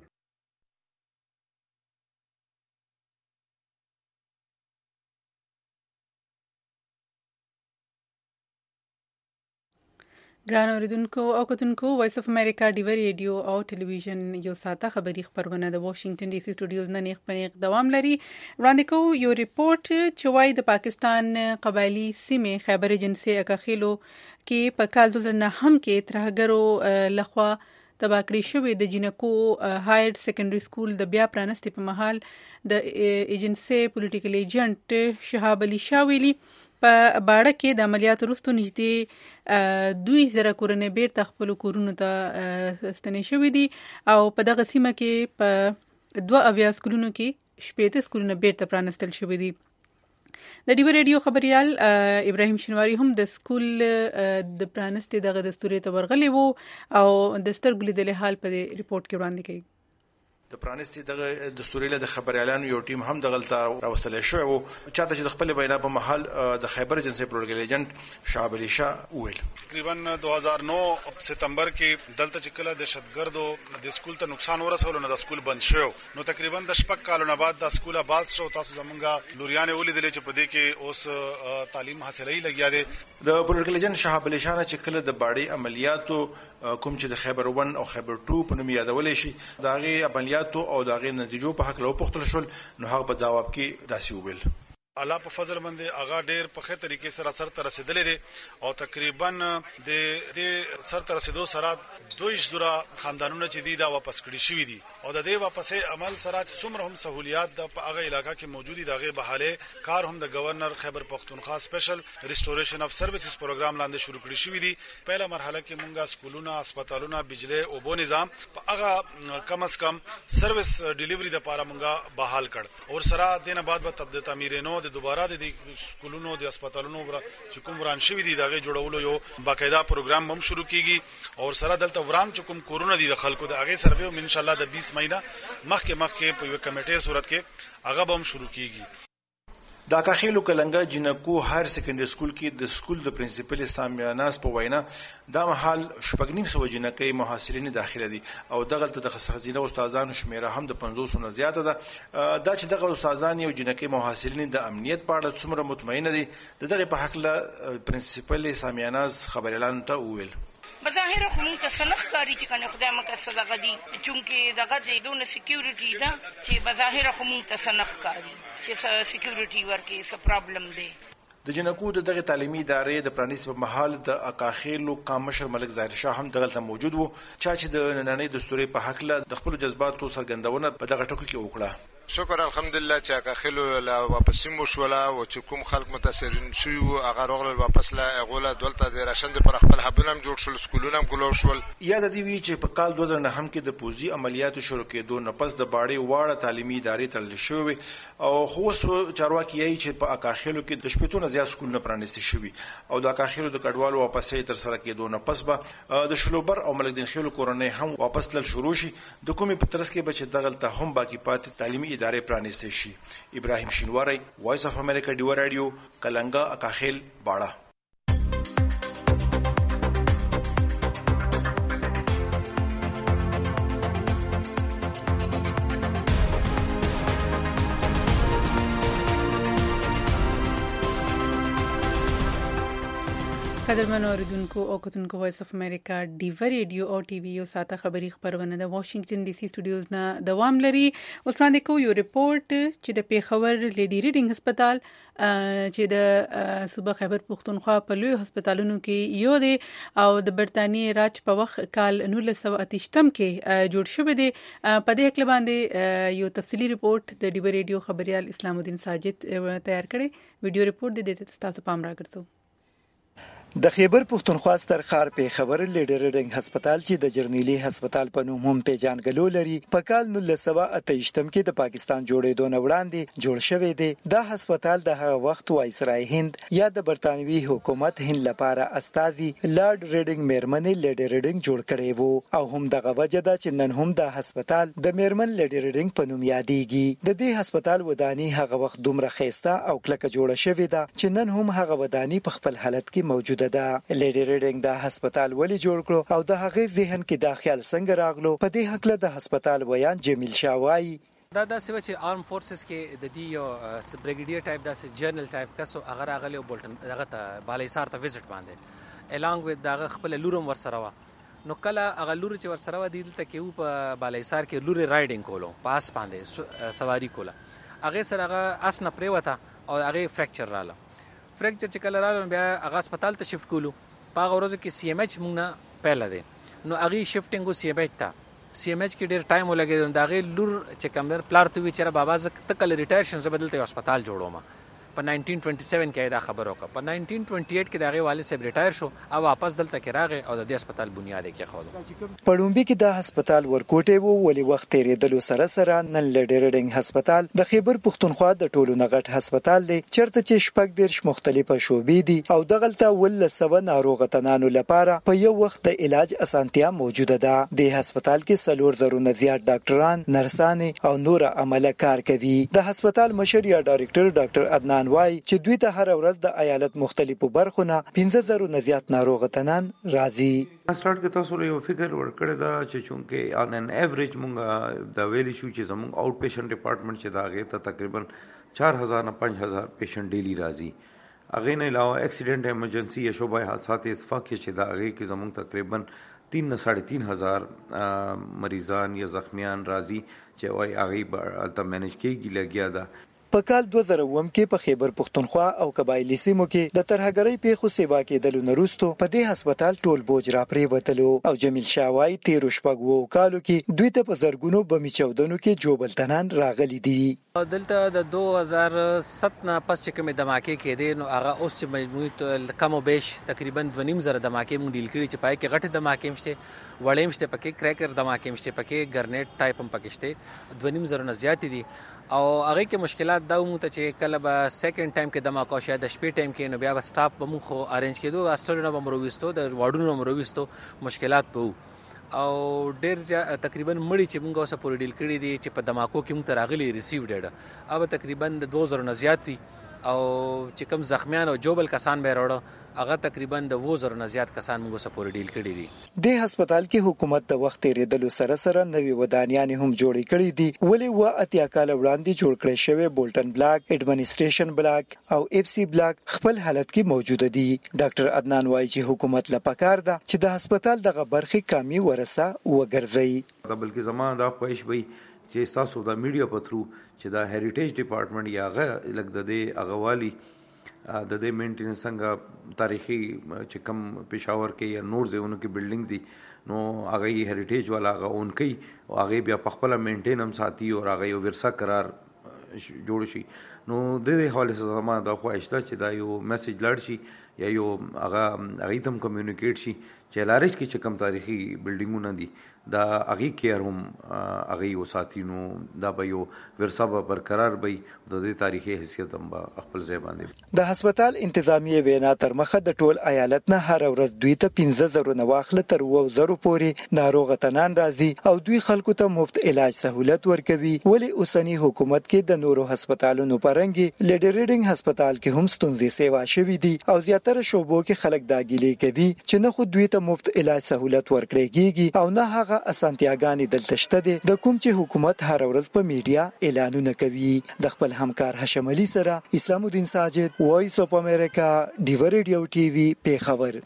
ګران اوریدونکو او کتونکو، وایس اف امریکا ډیوا ریډیو او ټلویزیون یو ساته خبری خبرونه د واشنگټن ډي سي سټوډیوز نه نیغ پنیغ دوام لري. وړاندې کوو یو ریپورت چې وايي د پاکستان قبایلی سیمې خیبر جنسي اکاخیلو کې په کال دوه زره نهم کې ترهګرو لخوا تباه کړی شوی د جنکو هایر سیکنډري سکول د بیا پرانستې په مهال د ایجنسي پولیټیکل ایجنټ شهاب علي شاه ویلي په باړه کې د عملیاتو وروسته نږدې دوی زره کورنۍ بیرته خپلو کورونو ته ستنې شوي دي او په دغه سیمه کې په دوه اویا سکولونو کې شپېته سکولونه بیرته پرانستل شوي دي. د ډیوا ریډیو خبريال ابراهیم شنواری هم د سکول د پرانستې دغه دستوري ته ورغلی وو او د سترګو لیدلې حال په ریپورت کې وړاندې کوي. د پرانستي دغه دستوري له خبريالانو یو ټیم هم دغلته راوستل شو او چاته چې د خپل وینا په محل د خیبر جنسي پروګرام ایجنټ شعب علي شاه ویل تقریبا دو هزار نو ستمبر کې دلته چې کله د شتګردو د سکول ته نقصان ورسول نو د سکول بند شو نو تقریبا د شپږ کالونو بعد د سکول آباد شو. تاسو زمونږه لوریانه ولیدل چې په دې کې اوس تعلیم حاصلې لګیا دي. د پروګرام ایجنټ شعب علي شاه چې کله د باړي عملیاتو کوم چې د خیبر ون او خیبر ټو په نوم یادول شي داغه عملیاتو او داغه نتیجو په حق له پختل شول نو هغه په جواب کې داسې وویل الله په فضل باندې هغه ډېر په ښه طریقې سره سر ته رسیدلې دي او تقریبا د دې سر ته رسیدو سره دوه زره خاندانونه چې دي دا واپس کړي شوی دي او د دې واپسې عمل سره چې څومره هم سہولیات د په هغه علاقې کې موجودي دغه بهاله کار هم د گورنر خیبر پختونخوا سپیشل ریسټوریشن اف سرویسز پروګرام لاندې شروع کړی شوی دي. پهله مرحله کې مونږه سکولونه، هسپتالونه، بجلی او بو نظام په هغه کم از کم سرویس ډیلیوري د لپاره مونږه بحال کړ او سره دینه بعد به تعمیر نو د دوباره د سکولونو د هسپتالونو چې کوم وران شوی دي دغه جوړولو یو باقاعده پروګرام هم شروع کیږي او سره دلته وران چې کوم کورونه دي د خلکو د هغه سروې هم ان شاء الله د بیس مهینه مخکې مخکې په یو کمیټې صورت کې هغه به هم شروع کیږي. د اکاخیلو کلنګا جنکو هایر سیکنډري سکول کې د سکول د پرنسپل سامیاناس په وینا دا محل شپږ نیم سو جنکې محصلین داخله دي او دغه ته د خزینه استادانو شمیره هم د پنځوس نه زیاته ده. دا چې دغه استادان یو جنکې محصلین د امنیت په اړه څومره مطمئن دي دغه په حق له پرنسپل سامیاناس خبريالان ته ویل بظاهر خو مونږ ته سنخ کاری چې کنه خدای مکه صدقه دي چونکه دغه د دونه سکیورټي ده چې بظاهر خو مونږ ته سنخ کاری چې سکیورټي ورکه څه پرابلم دی. د جنکو د دغه تعلیمي ادارې د پرانیس په محل د اکاخیلو قامشر ملک ظاهر شاه هم دغه موجود وو چا چې د نننۍ دستوري په حق له د خپل جذباتو سرګندونه په دغه ټکو کې وکړه. شکر الحمدلله چې اکاخیلو لا واپس مو شولا او چې کوم خلک متاثرین شوي وو هغه راغلل واپس لا غوله دولته د راشند پر خپل حبونه هم جوړ شول سکولونه هم ګلو شول. یاد دی وی چې په کال دوه زره نهم کې د پوزي عملیاتو شروع کېدو نه پس د باړې واړه تعلیمي ادارې تړل شوې او خو چارواکي یې چې په اکاخیلو کې د شپږو نه زیات سکولونه پرانیستي شوي او د اکاخیلو د کډوالو واپسې تر سره کېدو نه پس به د شلوبر او ملکدین خیلو کورنۍ هم واپس تل شروع شي د کومې په ترڅ کې به چې دغلته هم باقی پاتې تعلیمي ادارې پرانیستي شي. ابراهیم شینواری، وایس اف امریکا ډیو رادیو، کلنګا، اکاخیل، باړه. قدرمن اوریدونکو او کتونکو وایس اف امریکا ډیو رادیو او ټي وي یو ساته خبری خبرونه د واشنگټن ډي سي سټوډیوز نه دوام لري. اوس وړاندې کوو یو ریپورت چې د پیښور لیډي ریډینګ هسپتال چې د صوبه خیبر پختونخوا په لوی هسپتالونو کې یو دی او د برتانیې راج په وخت کال نولس سوه اتهشتم کې جوړ شوی دی. په دې حق باندې یو تفصیلی ریپورت د ډیو رادیو خبريال اسلام الدین ساجد تیار کړي. ویډیو ریپورت د تاسو پام راګرځو. د خیبر پختونخوا ستر ښار پیښور لیډي ریډینګ هسپتال چې د جرنیلي هسپتال په نوم هم پیژانګلو لري په کال نولس سوه اتهشتم کې د پاکستان جوړېدو نه وړاندې جوړ شوی دی. دا هسپتال د هغه وخت وایسرای هند یا د برتانوي حکومت هند لپاره استازي لارډ ریډینګ میرمن لیډي ریډینګ جوړ کړی وو او هم دغه وجه ده چې نن هم د هسپتال د میرمن لیډي ریډینګ په نوم یادېږي. د دې هسپتال وداني هغه وخت دومره ښایسته او کلکه جوړه شوې ده چې نن هم هغه وداني په خپل حالت کې موجوده ده. لیډي ریډینګ دا هسپتال ولې جوړ کړو او د هغې ذهن کې دا خیال څنګه راغلو په دې حق د هسپتال ویان جمیل شاه وایي. دا د سوي چې آرم فورسز کې د دې یو بریګیډیر ټایپ داسې جرنل ټایپ کسو هغه راغلی او بولټن دغه ته بالاحصار ته وزټ باندې الانګ وذ دغه خپل لورم ورسره وا نو کله هغه لور چې ورسره وا دي دلته کې په بالاحصار کې لوري رائډینګ کولو پاس باندې سواری کوله هغه سره هغه اسنه پریوته او هغه فریکچر رااله. فریکچر چې کله رااله بیا هغه هسپتال ته شفټ کولو. په هغه ورځ کې سی ایم ایچ موږ نه پیل دی نو هغه شفټینګ سی ایم ایچ ته سی ایم ایچ کې ډیر ټایم ولګید. دا غي لور چې کمر پلار ته وی چیرې بابا ز تکل ریټایر شن زه بدلته هسپتال جوړوم. په نائنټین ټوئنټي سیون کې دا خبر وکړه. په نائنټین ټوئنټي ایټ کې دا غي والد صاحب ریټایر شو او واپس دلته کې راغی او د دې هسپتال بنیاد کې خولو. په لومبي کې دا هسپتال ورکوټي وو ولې وخت تیریدلو سره سره نن لیډي ریډینګ هسپتال د خیبر پختونخوا د ټولو نغټ هسپتال دی چرته چې شپږ دیرش مختلفه شوبې دي او دغلته ول سوه ناروغ تنانو لپاره په یو وخت د علاج اسانتیا موجوده ده. د هسپتال کې څلور زره نه زیات ډاکټران نرسان او نور عمله کار کوي. د هسپتال مشر یا ډایرکټر ډاکټر عدنان وای چې دوی ته هر ورځ د ایالت مختلفو برخو نه پنځه زره نه زیات ناروغ تنان راځي. سٹارټ کې تاسو یو فکر ورکړی دا چې چونکه ان ان ایوریج مونږ د ویلی شو چې زموږ آوټ پیشنټ ډپارټمنټ چې دا غي ته تقریبا چار هزار نه پنځه هزار پیشنټ ډیلی راځي. اغه نه علاوه اکسیډنٹ ایمرجنسی یا شوبه حادثات اتفاق چې دا غي کې زموږ تقریبا تین نه ساڑھے تین هزار مریضان یا زخمیان راځي چې وای اغه الته مینج کیږي لګیا ده. په کال دوه زره اووه کې په خیبر پختونخوا او قبایلی سیمو کې د ترهګرۍ پیښو سیوا کېدلو نه وروسته په دې هسپتال ټول بوج را پریوتلو او جمیل شاه وایي تېرو شپږو کالو کې دوی ته په زرګونو بمي چاودنو کې جوبلتنان راغلي دي. دلته د دوه هزار سات نه پس چې کومې دماکې کېدې نو هغه اوس چې مجموعي کم او بیش تقریبا دوه نیم زره دماکې مونږ ډیل کړي چې پای کې غټې دماکې مشته وړې مشته پکې کریکر دماکې مشته پکې ګرنیټ ټایپ هم پکې شته دوه نیم زره نه زیات دي او هغه کې مشکلات دا مو ته چې کله به سیکنډ ټایم کې دماکو شاید د شپې ټایم کې نو بیا به سټاف به مو خو ارینج کېدو استرونه به مرويستو د واډونو مرويستو مشکلات په او ډیر تقریبا مړی چې موږ اوسه پوری ډیل کړی دي چې په دماکو کې موږ تراغلي ریسیو ډېډ او تقریبا د دوه زره نه زیات وي او چې کوم زخمیان او جوبل کسان به راوړو هغه تقریبا د دوه زره نه زیات کسان موږ اوسه پوری ډیل کړی دي. د هسپتال کې حکومت د وخت تیریدلو سره سره نوې ودانیان هم جوړې کړې دي ولې و اتیا کال وړاندې جوړ کړی شوی بولټن بلاک ایڈمنسټریشن بلاک او اف سی بلاک خپل حالت کې موجود دي. ډاکټر عدنان وایي چې حکومت لپاره ده چې د هسپتال دغه برخه کمی ورسه وګرځي. دا بلکې زموږ دا خوښ وي چې تاسو د میډیا په ترو چې دا هریټیج ډپارټمنټ یا غ لګ د دې اغوالي د دې مینټیننس څنګه تاریخي چې کم پېښور کې یا نور ځایونو کې بلډینګ دي نو هغه یې هریټیج والا هغه اون کوي او هغه بیا په خپل مینټین هم ساتي او هغه یو ورثه قرار جوړ شي. نو د دې حواله سره ما دا خواهش ده چې دا یو میسج لاړ شي یا یو هغه هغه تم کمیونیکیټ شي چې لارښ کې چې کم تاریخي بلډینګونه دي دا هغه کېر هم هغه یو ساتي نو دا به یو ورثه به برقرار وي د دې تاریخي حیثیت هم خپل ځای باندې. د هسپتال انتظامیه وینا تر مخه د ټول ایالت نه هر ورځ دوی ته پنځه زره نه واخله تر اووه زره پورې ناروغه تنان راځي او دوی خلکو ته مفت علاج سهولت ورکوي. ولی اوسنی حکومت کې د نورو هسپتالونو پرنګي لیډر ریډینګ هسپتال کې هم ستونزې سیوا شوې دي او زیاتره شوبو کې خلک دا ګیلې کوي چې نه خو دوی ته مفت علاج سهولت ورکړي کیږي او نه هغه اسانتیاګانې دلته شته دي د کوم چې حکومت هر ورځ په میډیا اعلانونه کوي. د خپل همکار هشم علي سره اسلام الدین ساجد، وایس اف امریکا، ډیو ریډیو ټي وي، پیښور.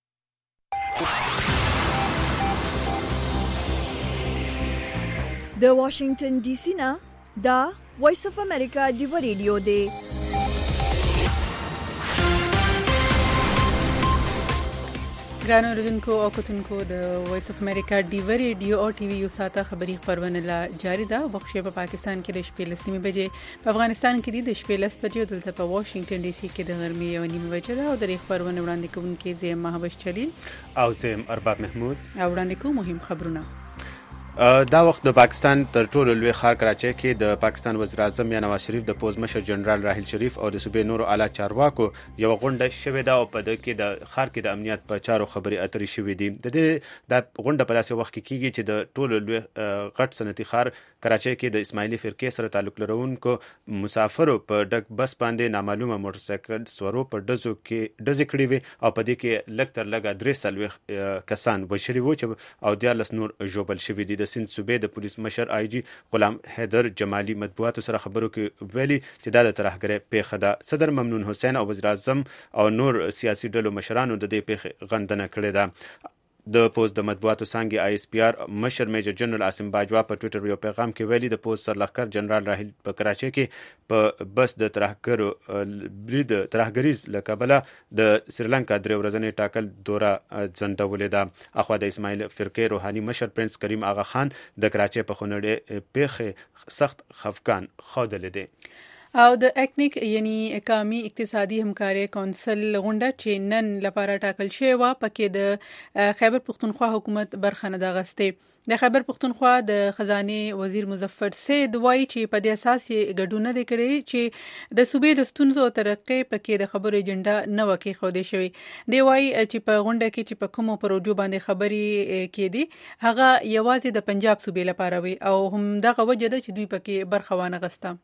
د واشنگټن ډي سي نه دا وایس اف امریکا ډیو ریډیو دی. ګرانو اوریدونکو او کتونکو د وایس اف امریکا ډیو ریډیو او ټي وي یو ساته خبری خبرونه لا جاری ده. وخت په پاکستان کې د شپې لس نیمه بجې، په افغانستان کې د شپې لس بجې، دلته په واشنگټن ډي سي کې د غرمې یو نیمه بجې ده. او د خبرونه وړاندې کوونکې زه مهوش چلیل او زه ارباب محمود او وړاندې کوم مهم خبرونه. دا وخت د پاکستان تر ټولو لوی ښار کراچۍ کې د پاکستان وزیر اعظم یا نواز شریف د پوز مشر جنرال راحیل شریف او د صوبې نورو اعلی چارواکو یو غونډه شوې ده او په دې کې د ښار کې د امنیت په چارو خبرې اترې شوې دي. د دې د غونډه په داسې وخت کې کیږي چې د ټولو لوی غټ صنعتي ښار کراچۍ کې د اسماعیلي فرقې سره تعلق لرونکو مسافرو په ډک بس باندې نامعلومه موټر سایکل سورو په ډزو کې ډزې کړې وي او په دې کې لږ تر لږه درې څلوېښت کسان وژلي وو او دیارلس نور ژوبل شوي دي. د سیند صوبې د پولیس مشر آی جی غلام حیدر جمالي مطبوعاتو سره خبرو کې ویلي چې دا د ترهګرۍ پیښه ده. صدر ممنون حسین او وزیر اعظم او نور سیاسي ډلو مشرانو د دې پیښې غندنه کړې ده. د پوز د مطبوعاتو څانګې آی اس پی آر مشر میجر جنرال عاصم باجوا په ټویټر یو پیغام کې ویلي د پوز سرلښکر جنرال راحیل په کراچۍ کې په بس د ترهګرو برید ترهګریز له کبله د سریلانکا درې ورځنۍ ټاکل دوره ځنډولې ده. اخوا د اسماعیل فرقې روحاني مشر پرنس کریم آغا خان د کراچۍ په خونړۍ پیښې سخت خفګان ښودلی دی. او د اکنیک یعنی اقامي اقتصادي همکاري کونسل غونډه چې نن لپاره ټاکل شوې وه پکې د خیبر پختونخوا حکومت برخه نه ده اخیستې. د خیبر پختونخوا د خزانه وزیر مظفر سید وایي چې په دې اساس یې ګډون نه کړی چې د صوبې د ستونزو او ترقۍ پکې د خبرو ایجنډا نه وکي خوده شوی. دی وایي چې په غونډه کې چې په کومو پروژو باندې خبرې کېدي هغه یوازې د پنجاب صوبې لپاره وي او هم دغه وجه ده چې دوی پکې برخه وانه غسته.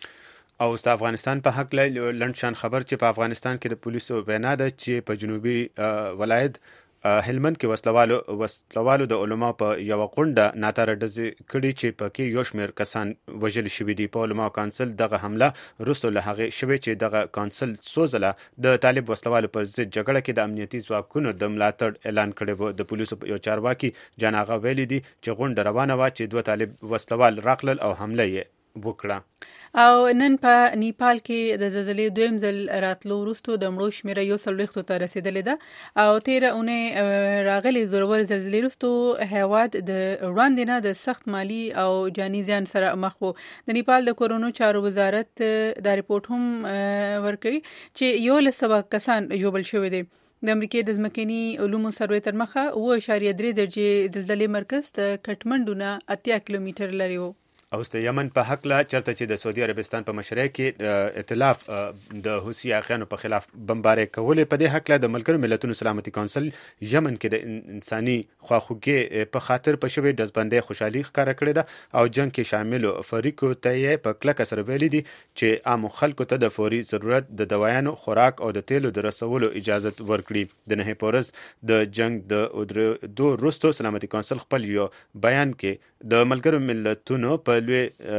او د افغانستان په حق لنډ شان خبر چې په افغانستان کې د پولیسو وینا ده چې په جنوبي ولایت هلمند کې وسلوالو وسلوالو د علماء په یو غونډه ناتاره ډزې کړي چې پکې یو شمېر کسان وژل شوي دي. په علماء کونسل دغه حمله وروسته له هغې شوې چې دغه کونسل څو ځله د طالب وسلوالو پر ضد جګړه کې د امنیتي ځواکونو د ملاتړ اعلان کړی و. د پولیسو یو چارواکي جان آغا ویلي دي چې غونډه روانه وه چې دوه طالب وسلوال راغلل او حمله یې وکړه. او نن په نیپال کې د زلزلې دویم ځل راتلو وروسته د مړو شمېره یو څلوېښتو ته رسېدلې ده او تیره اونۍ راغلې زورور زلزلې وروسته هیواد د وړاندې نه د سخت مالي او جاني زیان سره مخ و. د نیپال د کورونو چارو وزارت دا رپورټ هم ورکړي چې یولس سوه کسان ژوبل شوي دي. د امریکای د ځمکني علومو سروې تر مخه اوه اعشاریه درې درجې زلزلې مرکز د کټمنډو نه اتیا کیلومتر لرې و. اوس د یمن په حق لا چرته چې د سعودي عربستان په مشرۍ کې ائتلاف د حوثي اغیانو په خلاف بمبارۍ کولې په دې حق لا د ملګرو ملتونو سلامتي کونسل یمن کې د انساني خواخوږي په خاطر په شوې ډزبندۍ خوشحالي ښکاره کړې ده او جنگ کې شاملو فریقو ته یې په کلکه سره ویلي دي چې عام خلکو ته د فوري ضرورت د دوايانو خوراک او د تیلو د رسولو اجازه ورکړي. د نهه پورز د جنگ د دو وروسته سلامتي کونسل خپل یو بیان کې د ملګرو ملتونو په لوی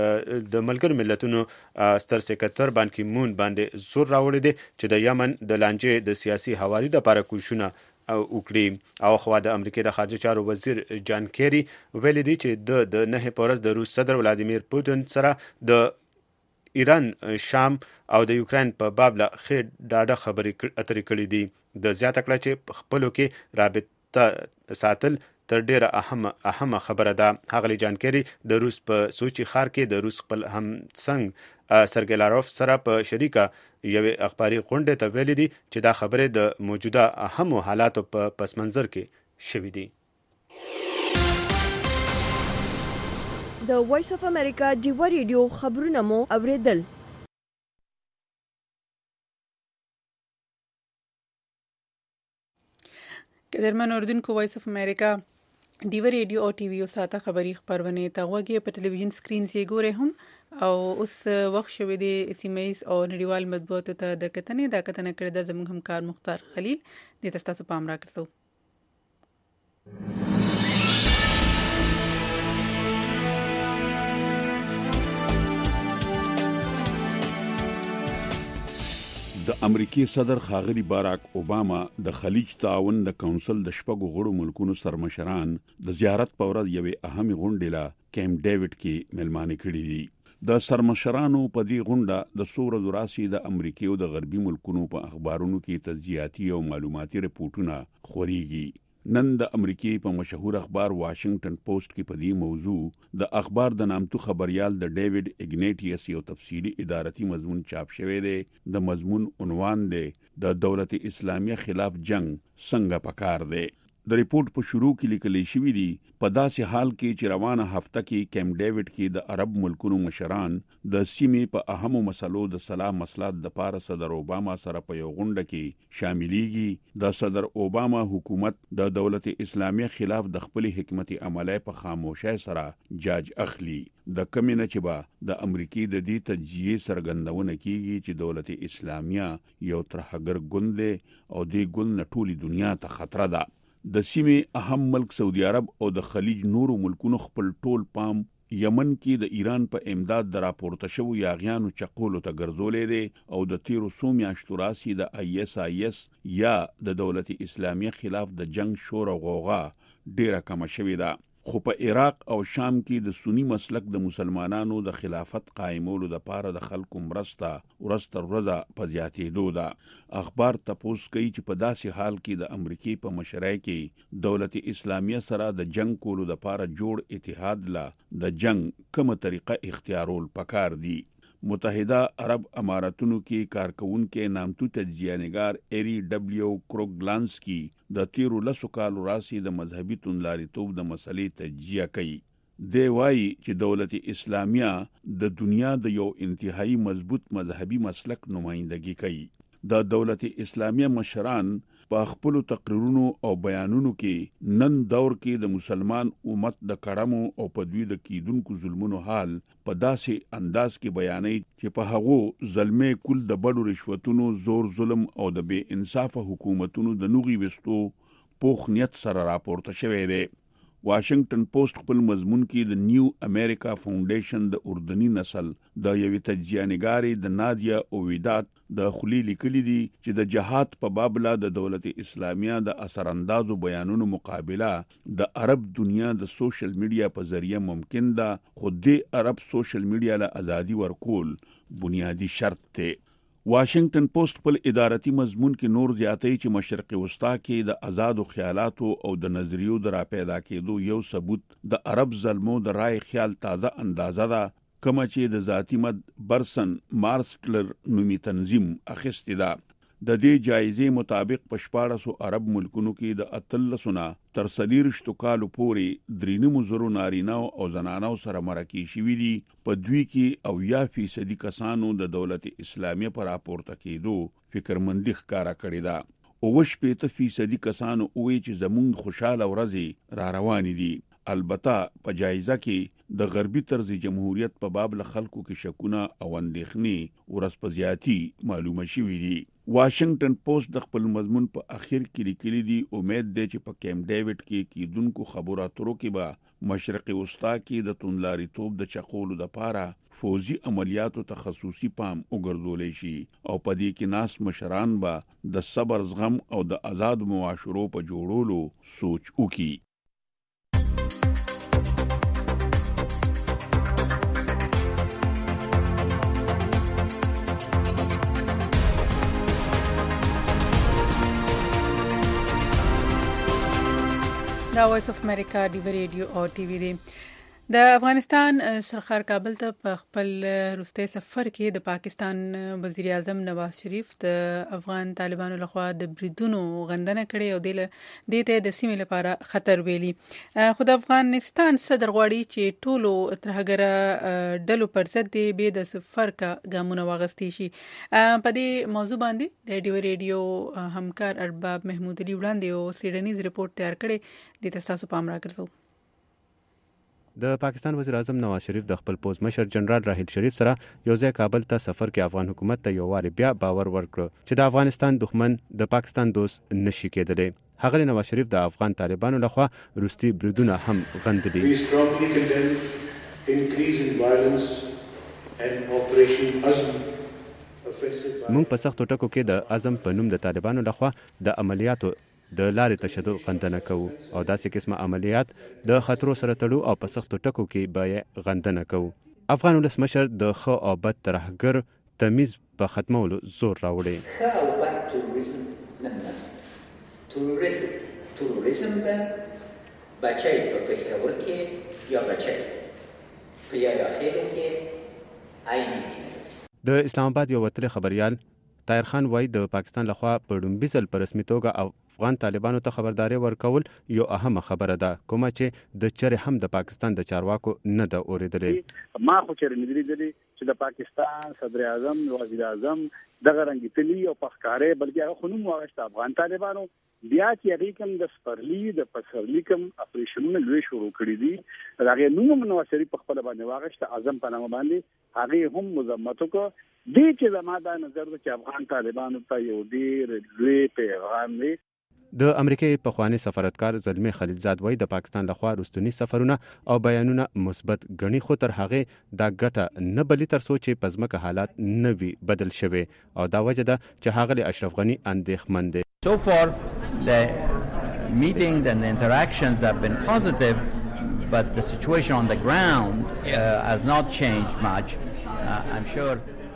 د ملګرو ملتونو ستر سکرټر بان کی مون باندې زور راوړی دی چې د یمن د لانجې د سیاسي حوالې لپاره کوششونه وکړي. او خو د امریکای د خارجه چارو وزیر جان کیری ویلي دی چې د د نهه پورز د روس صدر ولادیمیر پوتین سره د ایران شام او د یوکرين په باب له خې ډاډه خبرې اترې کړې دي. د زیاته کړه چې په خپلو کې رابطه ساتل تر ډیره اهمه اهمه خبره ده. هغه جانکاری د روس په سوچي ښار کې د روس خپل همسنګ سرګی لاروف سره په شریکه یوې اخباري غونډې ته ویلي دي چې دا خبرې د موجوده اهمو حالاتو په پس منظر کې شوي دي. د وایس اف امریکا ډیوا ریډیو خبرونه مو اوریدل. قدرمن اوردونکو وایس اف امریکا ډیوا ریډیو او ټي وي او ساته خبري خبرونه تاوګي په ټلویزیون سکرین سي ګوري هم او اوس وخت شوه د سیمایز او نړیوال مطبوعاتو ته د کتنې د کتنې کړه د زموږ همکار مختار خلیل د تاسو په امر راکړو. د امریکای صدر ښاغلي باراک اوباما د خلیج تعاون د کونسل د شپږو غړو ملکونو سرمشران د زیارت په ورځ یوې اهمې غونډې لا کیمپ ډیوډ کې ملمانه کړي دي. د سرمشرانو په دې غونډه د سور دراسي د امریکای او د غربي ملکونو په اخبارونو کې تجزیاتي او معلوماتي رپورټونه خوريږي. نن د امریکای په مشهور اخبار واشنگټن پوسټ کې په دې موضوع د اخبار د نامتو خبريال د ډیوډ اګنیټیس یو تفصیلی ادارتي مضمون چاپ شوی دی. د مضمون عنوان دی د دولت اسلامیه خلاف جنگ څنګه پکار دی. د ریپورت په شروع کې لیکل شوی دی په داسې حال کې چې روانه هفته کې کیمپ ډیوډ کې د عرب ملکونو مشران د سیمې په اهمو مسلو د سلام مصلحت د پاره صدر اوباما سره په یو غونډه کې شاملېږي. د صدر اوباما حکومت د دولت اسلامیه خلاف د خپل حکمت عملی په خاموشۍ سره جاج اخلي. د کمینه چې با د امریکای د دې تجزیه سرګندونه کیږي چې دولت اسلامیه یو ترهګر ګوند او د ګوند ټولي دنیا ته خطر ده. د سیمې اهم ملک سعودي عرب او د خلیج نورو ملکونو خپل ټول پام یمن کې د ایران په امداد د راپورته شوو یاغیانو چقولو ته ګرځولې دي او د تیرو څو میاشتو راسي د آی اس آی اس یا د دولت اسلامیه خلاف د جنگ شور او غوغا ډیره کم شوې ده. خو په عراق او شام کې د سنی مسلک د مسلمانانو د خلافت قائمولو د پاره د خلکو مرسته ورسته ورځه په زیاتېدو ده. اخبار تپوس کوي چې په داسې حال کې د امریکای په مشرۍ کې دولت اسلامیه سره د جنگ کولو د پاره جوړ اتحاد لا د جنگ کومه طریقه اختیارول پکار دي. متحده عرب اماراتونو کې کارکونکو نامتو تجزیه‌نگار ایری ډبلیو کروګلانسکی د تیرو لسو کالو راسي د مذهبي توندلاریتوب د مسلې تجزیه کوي. دی وايي چې دولت اسلامیه د دنیا د یو انتهایی مضبوط مذهبي مسلک نمائندګي کوي. د دولت اسلامیه مشران په خپل تقریرونو او بیانونو کې نن دور کې د مسلمان امت د کړمو او په دوی د کیدونکو ظلمونو حال په داسې انداز کې بیانوي چې په هغو ظلمې کول د بډو رشوتونو زور ظلم او د بے انصافه حکومتونو د نوغي وستو پوخ نیت سره راپورته شوی دی. واشنگټن پوسټ خپل مضمون کې د نیو امریکا فاونډیشن د اردنی نسل د یوې تجزیه‌نگارې د نادیا اویدات د خلی لیکلي دي چې د جهاد په باب لا د دولت اسلامیه د اثر اندازو بیانونو مقابله د عرب دنیا د سوشل میډیا په ذریعہ ممکن ده. خو د عرب سوشل میډیا له ازادي ورکول بنیادی شرط دی. واشنگټن پوسټ خپل ادارتي مضمون کې نور زیاتوي چې مشرق وسطا کې د آزادو خیالاتو او د نظریو د را پیدا کېدو یو ثبوت د عرب ظلمو د رای خیال تازه اندازه ده کوم چې د ذاتی مد برسن مارسټلر نومي تنظیم اخیستی ده. د دې جایزې مطابق په شپاړسو عرب ملکونو کې د اتلسونه تر څلېرویشتو کالو پورې درې نیم زرو نارینه‌و او زنانو سره مرکې شوي دي. په دوی کې اویا فیصدي کسانو د دولت اسلامیه پر راپورته کېدو فکرمندي ښکاره کړې ده. اوه شپېته فیصدي کسانو وایي چې زموږ خوشاله ورځې را روانې دي. البته په جایزه کې د غربي طرز جمهوریت په باب له خلکو کې شکونه او اندېښنې ورځ په زیاتی معلومه شوې دي. واشنگټن پوسټ د خپل مضمون په اخر کې لیکلي دي امید دی چې په کیمپ ډیوډ کې کیدونکو خبرو اترو کې به مشرق وسطا کې د توندلاریتوب د چقولو د پاره فوزي عملیاتو تخصصي پام وګرځولې شي او په دې کې ناس مشران به د صبر زغم او د آزاد معاشرو په جوړولو سوچ وکړي. دا وایس اف امریکا دی ریډیو او ټي وي دی. د افغانستان سرخار کابل ته په خپل روسي سفر کې د پاکستان وزیر اعظم نواز شریف د افغان طالبانو لخوا د بریدونو غندنه کړې او د دې ته د سیمې لپاره خطر ویلي. خو د افغانستان صدر غواړي چې ټولو ترهګره ډلو پر ضد به د سفر کا ګامونه واغستې شي. په دې موضوع باندې د ډیو ریډیو همکار ارباب محمود علي وړاندې او سیډنیز ریپورت تیار کړي د تاسو پام راکړو. د پاکستان وزیر اعظم نواز شریف د خپل پوز مشر جنرال راحیل شریف سره یو ځای کابل ته سفر کې افغان حکومت ته یو واری بیا باور ورکړ چې د افغانستان دښمن د پاکستان دوست نشي کېدلی. هغه نواز شریف د افغان طالبانو لخوا روسي بریدونه هم غندلي. موږ په سختو ټکو کې د عزم په نوم د طالبانو لخوا د عملیاتو د لارې تشدد غندنه کوو او داسې قسمه عملیات د خطرو سره تړو او په سختو ټکو کې به غندنه کوو. افغان ولسمشر د ښه او بد ترهګر تمیز په ختمولو زور راوړي. ښه او بد تروریزم نه نست. تروریزم تروریزم ده بچی په پېښور کې یا بچی په یایا خیلو کې عیني. د اسلام آباد یو وتلی خبریال طاهر خان وایي د پاکستان لخوا په ډومبي ځل په رسمي توګه افغان طالبانو ته خبرداري ورکول یو اهمه خبره ده، کومه چې د چرې هم د پاکستان د چارواکو نه ده اورېدلې. ما خو چېرې نه دي لیدلي چې د پاکستان صدر اعظم وزیر اعظم دغه رنګېدلي او په ښکارې بلکې هغه خو نوم واخیسته افغان طالبانو. بیا چې هغې کوم د سپرلي د پسرلي کوم اپریشنونه لوی شروع کړي دي د هغې نوم هم نواز شریف په خپله باندې واخیسته اعظم په نامه باندې هغې هم مذمت وکړه. دې چې زما دا نظر ده چې افغان طالبانو ته یو ډېر لوی پیغام دی. د امریکای پخوانی سفارتکار زلمی خلیلزاد وایي د پاکستان لخوا رستنی سفرونه او بیانونه مثبت غني خو تر هغه دا ګټه نه بلی تر څو چې په ځمکه حالات نه وي بدل شوي او دا وجه ده چې هغه اشرف غني اندېښمن دی. So far the meetings and the interactions have been positive, but the situation on the ground uh, has not changed much. Uh, I'm sure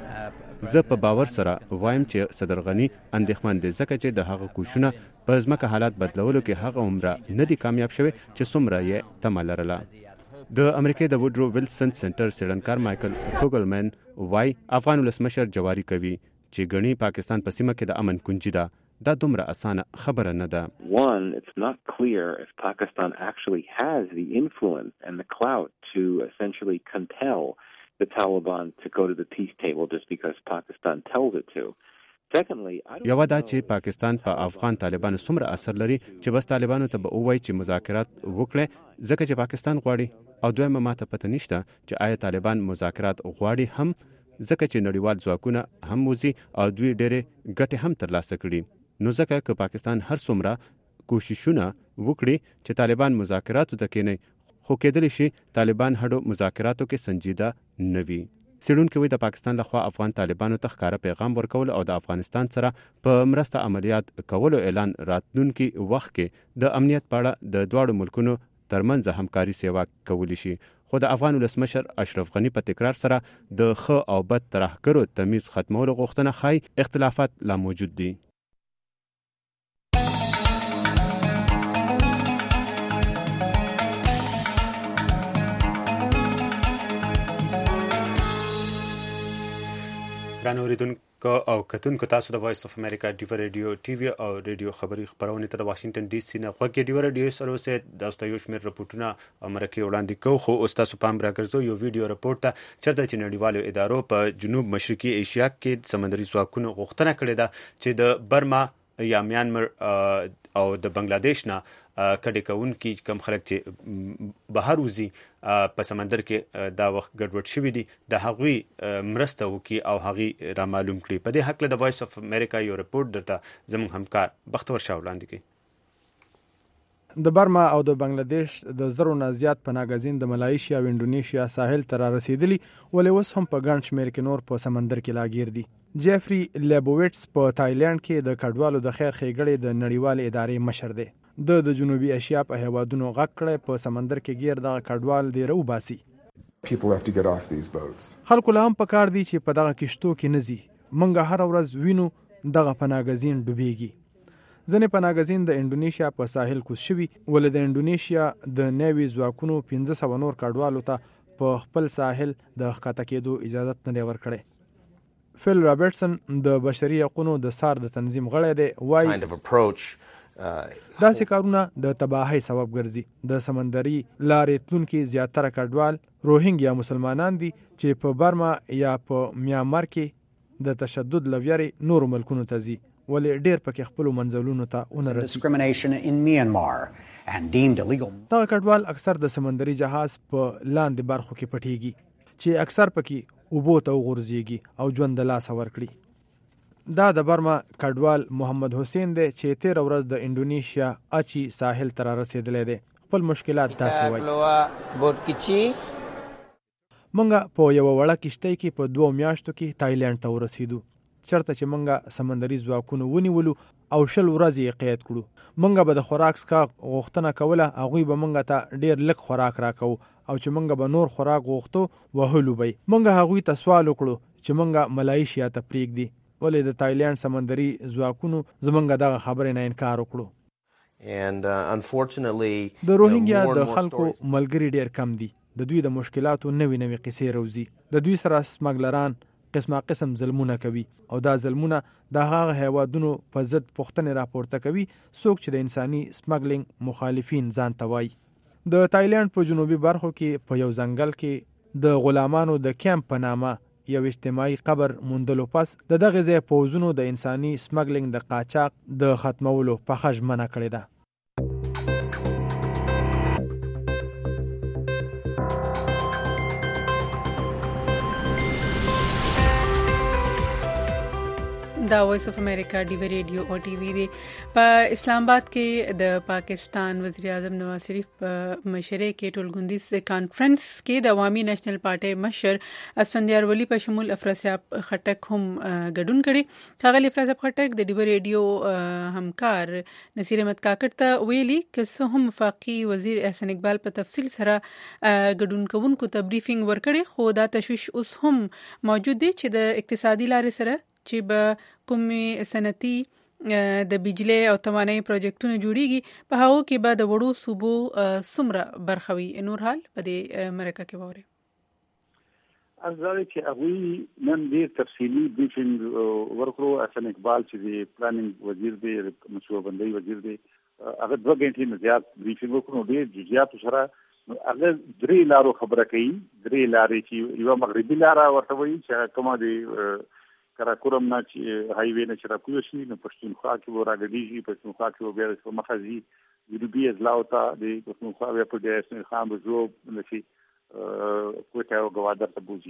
زه په باور سره وایم چې صدر غني اندېښمن دی ځکه چې د هغه کوشونه په ځمکه حالات بدلولو کې هغه عمره نه دي کامیاب شوي چې څومره یې تمه لرله. د امریکای د وډرو ویلسن سنټر څېړنکار مایکل کوګلمن وایي افغان ولسمشر جواری کوي چې ګڼي پاکستان په سیمه کې د امن کنجي ده. دا دومره اسانه خبره نه ده. One, it's not clear if Pakistan actually has the influence and the clout to essentially compel the Taliban to go to the peace table just because Pakistan tells it to. Secondly, I don't یو دا چې پاکستان په پا افغان طالبانو څومره اثر لري چې بس طالبانو ته به ووایي چې مذاکرات وکړي ځکه چې پاکستان غواړي، او دویمه ماته پته نشته چې آیا طالبان مذاکرات غواړي هم ځکه چې نړیوال ځواکونه هم وځي او دوی ډېرې ګټې هم ترلاسه کړي. نو ځکه که پاکستان هر څومره کوششونه وکړي چې طالبان مذاکراتو ته کېني خو کېدلی شي طالبان هډو مذاکراتو کې سنجیده نه وي. څېړونکي وایي د پاکستان لخوا افغان طالبانو ته ښکاره پیغام ورکول او د افغانستان سره په مرسته عملیات کولو اعلان راتلونکي وخت کې د امنیت په اړه د دواړو ملکونو ترمنځ همکاري سیوا کولی شي. خو د افغان ولسمشر اشرف غني په تکرار سره د ښه او بد ترهګرو تمیز ختمولو غوښتنه ښایي اختلافات لا موجود دي. ګران اوریدونکو او کتونکو تاسو د وایس اف امریکا ډیو ریډیو ټي وي او ریډیو خبري خبرونه ته د واشنگټن ډي سي نه غوږی ډیو ریډیو سره اوسه د استایو شمیر رپورټونه امریکای وړاندې کوو. خو اوس تاسو پام راګرځو یو ویډیو رپورټ ته چرته چې نړیوالو ادارو په جنوب مشرقي ایشیا کې سمندري ځواکونو غوښتنه کړې ده چې د برما یا میانمر او د بنگلاديش نه کډې کوونکي کم خلک چې بهر وځي په سمندر کې دا وخت ګډوډ شوي دي د هغوی مرسته وکړي او هغوی را معلوم کړي. په دې هکله د وایس اف امریکا یو رپورټ درته زموږ همکار بختور شاه وړاندې کوي. د برما او د بنگلاديش د زرو نه زیات پناهګزین د ملایشیا او انډونیشیا ساحل ته را رسیدلي ولې اوس هم په ګڼ شمېر کې نور په سمندر کې لاګیر دي. جیفري لیبوویټس په تایلند کې د کډوالو د خیر ښېګړې د نړیوال ادارې مشر دی. د د جنوبي ایشیا په هیوادونو غږ کړی په سمندر کې ګیر دغه کډوال دی راوباسي. خلکو له هم پکار دي چې په دغه کشتو کې نه ځي. موږ هره ورځ وینو دغه پناهګزین ډوبېږي. ځنې پناهګزین د انډونیشیا په ساحل کوز شوي ولې د انډونیشیا د نوي ځواکونو پنځه سوه نور کډوالو ته په خپل ساحل د ښکته کېدو اجازت نه دی ورکړی. فیل رابرټسن د بشري حقوقو د سار د تنظیم غړی دی، وایي داسې کارونه د تباهۍ سبب ګرځي. د سمندري لارې تلونکي زیاتره کډوال روهینګیا مسلمانان دي چې په برما یا په میانمار کې د تشدد له ویرې نورو ملکونو ته ځي، ولې ډېر پکې خپلو منزلونو ته ونه رسي. دغه کډوال اکثر د سمندري جهاز په لاندې برخو کې پټېږي چې اکثر پکې اوبو ته وغورځېږي او ژوند د لاسه ورکړي. دا د برما کډوال محمد حسین دی چې تېره ورځ د انډونیشیا اچي ساحل ته رارسېدلی دی. خپل مشکلات داسې وایي: موږ په یوه وړه کشتۍ کې په دوو میاشتو کې تایلنډ ته ورسېدو، چېرته چې موږ سمندري ځواکونو ونیولو او شل ورځې یې قید کړو. موږ به د خوراک څښاک غوښتنه کوله، هغوی به موږ ته ډېر لږ خوراک راکوو او چې موږ به نور خوراک غوښتو وهلو به یې. موږ هغوی ته سوال وکړو چې موږ ملایشیا ته پرېږدي، ولې د تایلنډ سمندري ځواکونو زمونږ دغه خبرې نه انکار وکړو. د روهینګیا د خلکو ملګري ډېر کم دي. د دوی د مشکلاتو نوې نوې قصې روزي. د دوی سره سمګلران قسمه قسم ظلمونه کوي او دا ظلمونه د هغه هیوادونو په ضد پوښتنې راپورته کوي څوک چې د انساني سمګلینګ مخالفین ځان ته وایي. د تایلنډ په جنوبي برخو کې په یو ځنګل کې د غلامانو د کیمپ په نامه یو اجتماعي قبر موندلو پس د دغه ځای پوځونو د انساني سمګلینګ د قاچاق د ختمولو پخه ژمنه کړې ده. دا وایس اف امریکا ډي وی ریډیو او ټي وی دی. په اسلام آباد کې د پاکستان وزیر اعظم نواز شریف په مشرۍ کې ټولګوندیز کانفرنس کې د عوامي نېشنل پارټي مشر اسفندیار ولی په شمول افراسیاب خټک هم ګډون کړي. ښاغلي افراسیاب خټک د ډي وی ریډیو همکار نصیر احمد کاکړ ته ویلي که څه هم وفاقي وزیر احسان اقبال په تفصیل سره ګډون کوونکو ته بریفینګ ورکړي، خو دا تشویش اوس هم موجود دی چې د اقتصادي لارې سره چې به کومې صنعتي د بجلی او توانایي پروجیکټونه جوړیږي په هغو کې به د وړو صوبو څومره برخه وي. نور حال په دې مرکه کې واورئ. ارزاوی چې هغوی نن ډېر تفصیلي بریفینګ ورکړو. احسان اقبال چې د پلانینګ وزیر دی، منصوبه بندۍ وزیر دی، هغه دوه غنټې نه زیات بریفینګ وکړو. ډېر جزئیاتو سره هغه درې لارو خبره کوي. درې لارې چې یوه مغربي لاره ورته وایي چې کومه د کراکورم نه چې هایوی نه چې راکوزه شي نو پښتونخوا کې به راګډېږي، پښتونخوا کې به بیا په مخه ځي جنوبي اضلاع ته د پښتونخوا بیا په ډېر اسماعیل خان به ژوب نه شي کوټه او ګوادر ته بوځي.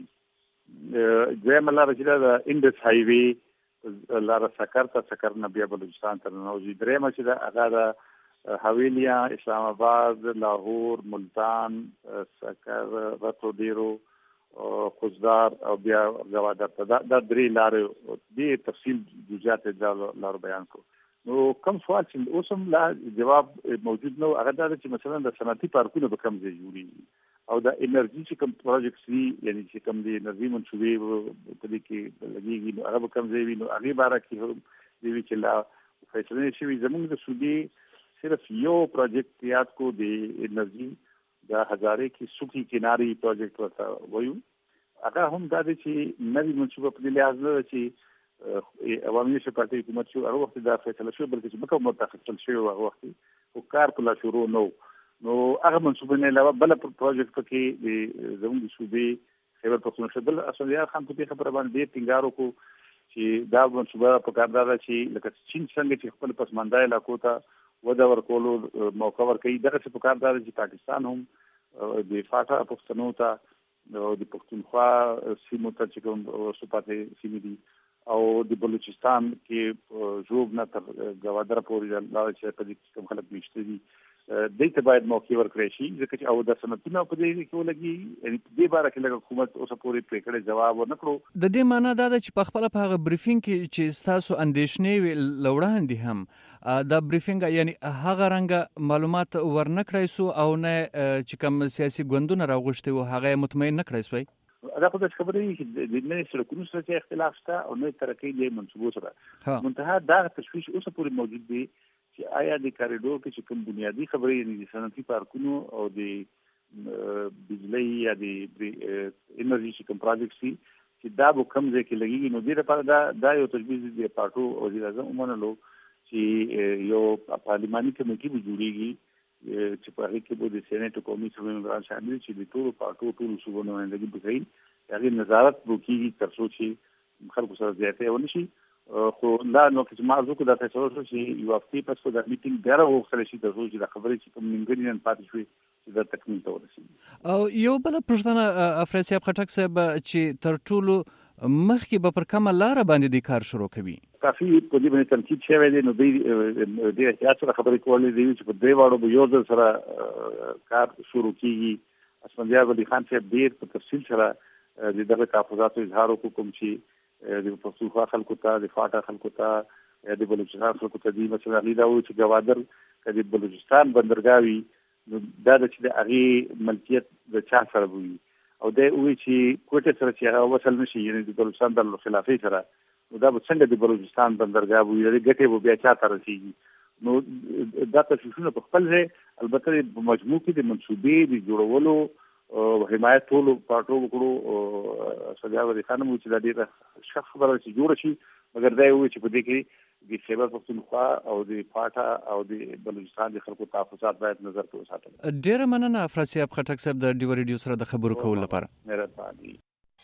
دویمه لاره چې ده د انډس هایوی لاره سکر ته، سکر نه بیا بلوچستان ته ننوځي. درېیمه چې ده هغه د حویلیه، اسلام آباد، لاهور، ملتان، سکر، رتو ډیرو، خوزدار او بیا ګوادر ته. دا درې لارې دې تفصیل جزئیات د لارو بیان کړو. نو کوم سوال چې اوس هم لا جواب موجود نه و هغه دا چې مثلا د صنعتي پارکونه به کوم ځای جوړېږي او د انرژي چې کوم پروجیکټس وي، یعنی چې کوم د انرژي منصوبې په دې کې لګېږي نو هغه به کوم ځای وي. نو هغې باره کې هم دې وي چې لا فیصلې شوي. زموږ د صوبې صرف یو پروجیکټ یاد کو د انرژي د هزارې کې سوکي کناري پروجیکټ ورته وایو. هغه هم دا دی چې نوي منصوبه په دې لحاظ نه ده چې عوامي نېشنل پارټي حکومت شو هغه وخت دا فیصله شوې، بلکې چې مکه متخصص شوی هغه وخت خو کار په لا شروع نه و. نو هغه منصوبه نه علاوه بل پروجیکټ پکې د زموږ د صوبې خیبر پختونخوا بل اسفندیار خان په دې خبره باندې ډېر ټینګار وکړو چې دا منصوبه په کار ده چې لکه چین څنګه چې خپل پسمانده علاقو ته وده ورکولو موقع ورکوي، دغه څه په کار ده چې پاکستان هم د فاټا پښتنو ته د پښتونخوا سیمو ته چې کوم صوباتې سیمې دي او د بلوچستان کې ژوب نه تر ګوادر پورې لاره چې په دې کې کوم خلک میشته دي دې ته باید موقع ورکړی شي، ځکه چې او د صنعتونو په دې کې ولګي یعنې په دې باره کې لږ حکومت اوسه پورې پرېکړې جواب ورنه کړو. د دې معنا دا ده چې په خپله په هغه بریفینګ کې چې ستاسو اندېښنې وي له وړاندې هم دا بریفینګ یعنې هغه رنګه معلومات ورنه کړی سو او نه چې کوم سیاسي ګوندونه راغوښتي وو هغه یې مطمئن نه کړی سوی؟ دا خو د خبرې د نه سړکونو سره اختلاف شته او نه ترقی د منصوبو سره منتها دا تشویش اوس پورې موجود دی چې آیا د کاریډور کې چې کوم بنیادی خبرې یعنی د صنعتي پارکونو او د بجلی یا د انرژي چې کوم پروجیکټ سي چې دا به کم ځای کې لګیږي نو دې لپاره دا دا یو تجویز دی پارټو او وزیر اعظم ومنلو چې یو پارلماني کمیټي به جوړیږي چې په هغه کې به د سېنات قومي اسمبلی ممبران شامل شي د ټولو پارټو ټولو صوبو نمائندګي به کوي هغه نظارت وکړي تر څو چې خلکو سره زیاتې ونه شي خو لا نو چې ما زه کو دا فیصله شو چې یو هفته پس په د میټینګ بیا وغوښتل شي تر څو چې د خبرې چې کوم نیمګړي نن پاتې شوي چې دا تکمیل ته ورسېږي. او یو بل پوښتنه افراد صاحب خټک صاحب چې تر ټولو مخکې به پر کومه لاره باندې د کار شروع کوي؟ کافي په دې باندې تنقید شوی دی نو دوی د احتیاط سره خبرې کولې دي چې په دې واړو به یو ځل سره کار شروع کیږي. اسفندیار ولی خان صاحب ډېر په تفصیل سره د دغه تحفظاتو اظهار وکړ کوم چې د پښتونخوا خلکو ته د فاټا خلکو ته د بلوچستان خلکو ته دي مثلا غیدا و چې ګوادر د بلوچستان بندرګاوي دا د چې د هغې ملکیت د چا سره وي او دا وی چې کوټه سره چې هغه وصل نشي یعنی د بلوچستان د خلافي سره نو دا به څنګه د بلوچستان بندرګاه وي د ګټې به بیا چا ته رسیږي نو دا تشویشونه په خپل ځای البته په مجموع کې د منصوبې د جوړولو او حمایت ټولو پارټو وکړو سجاد علي خان مو چې دا ډېره شخص خبره چې جوړ شي مګر دا وی چې په دې کې د خیبر پختونخوا او د پاټا او د بلوچستان د خلکو تحفظات باید نظر کې وساتل. ډېره مننه افراد صاحب خټک صاحب د ډیو ریډیو سره د خبرو کولو لپاره. مهرباني.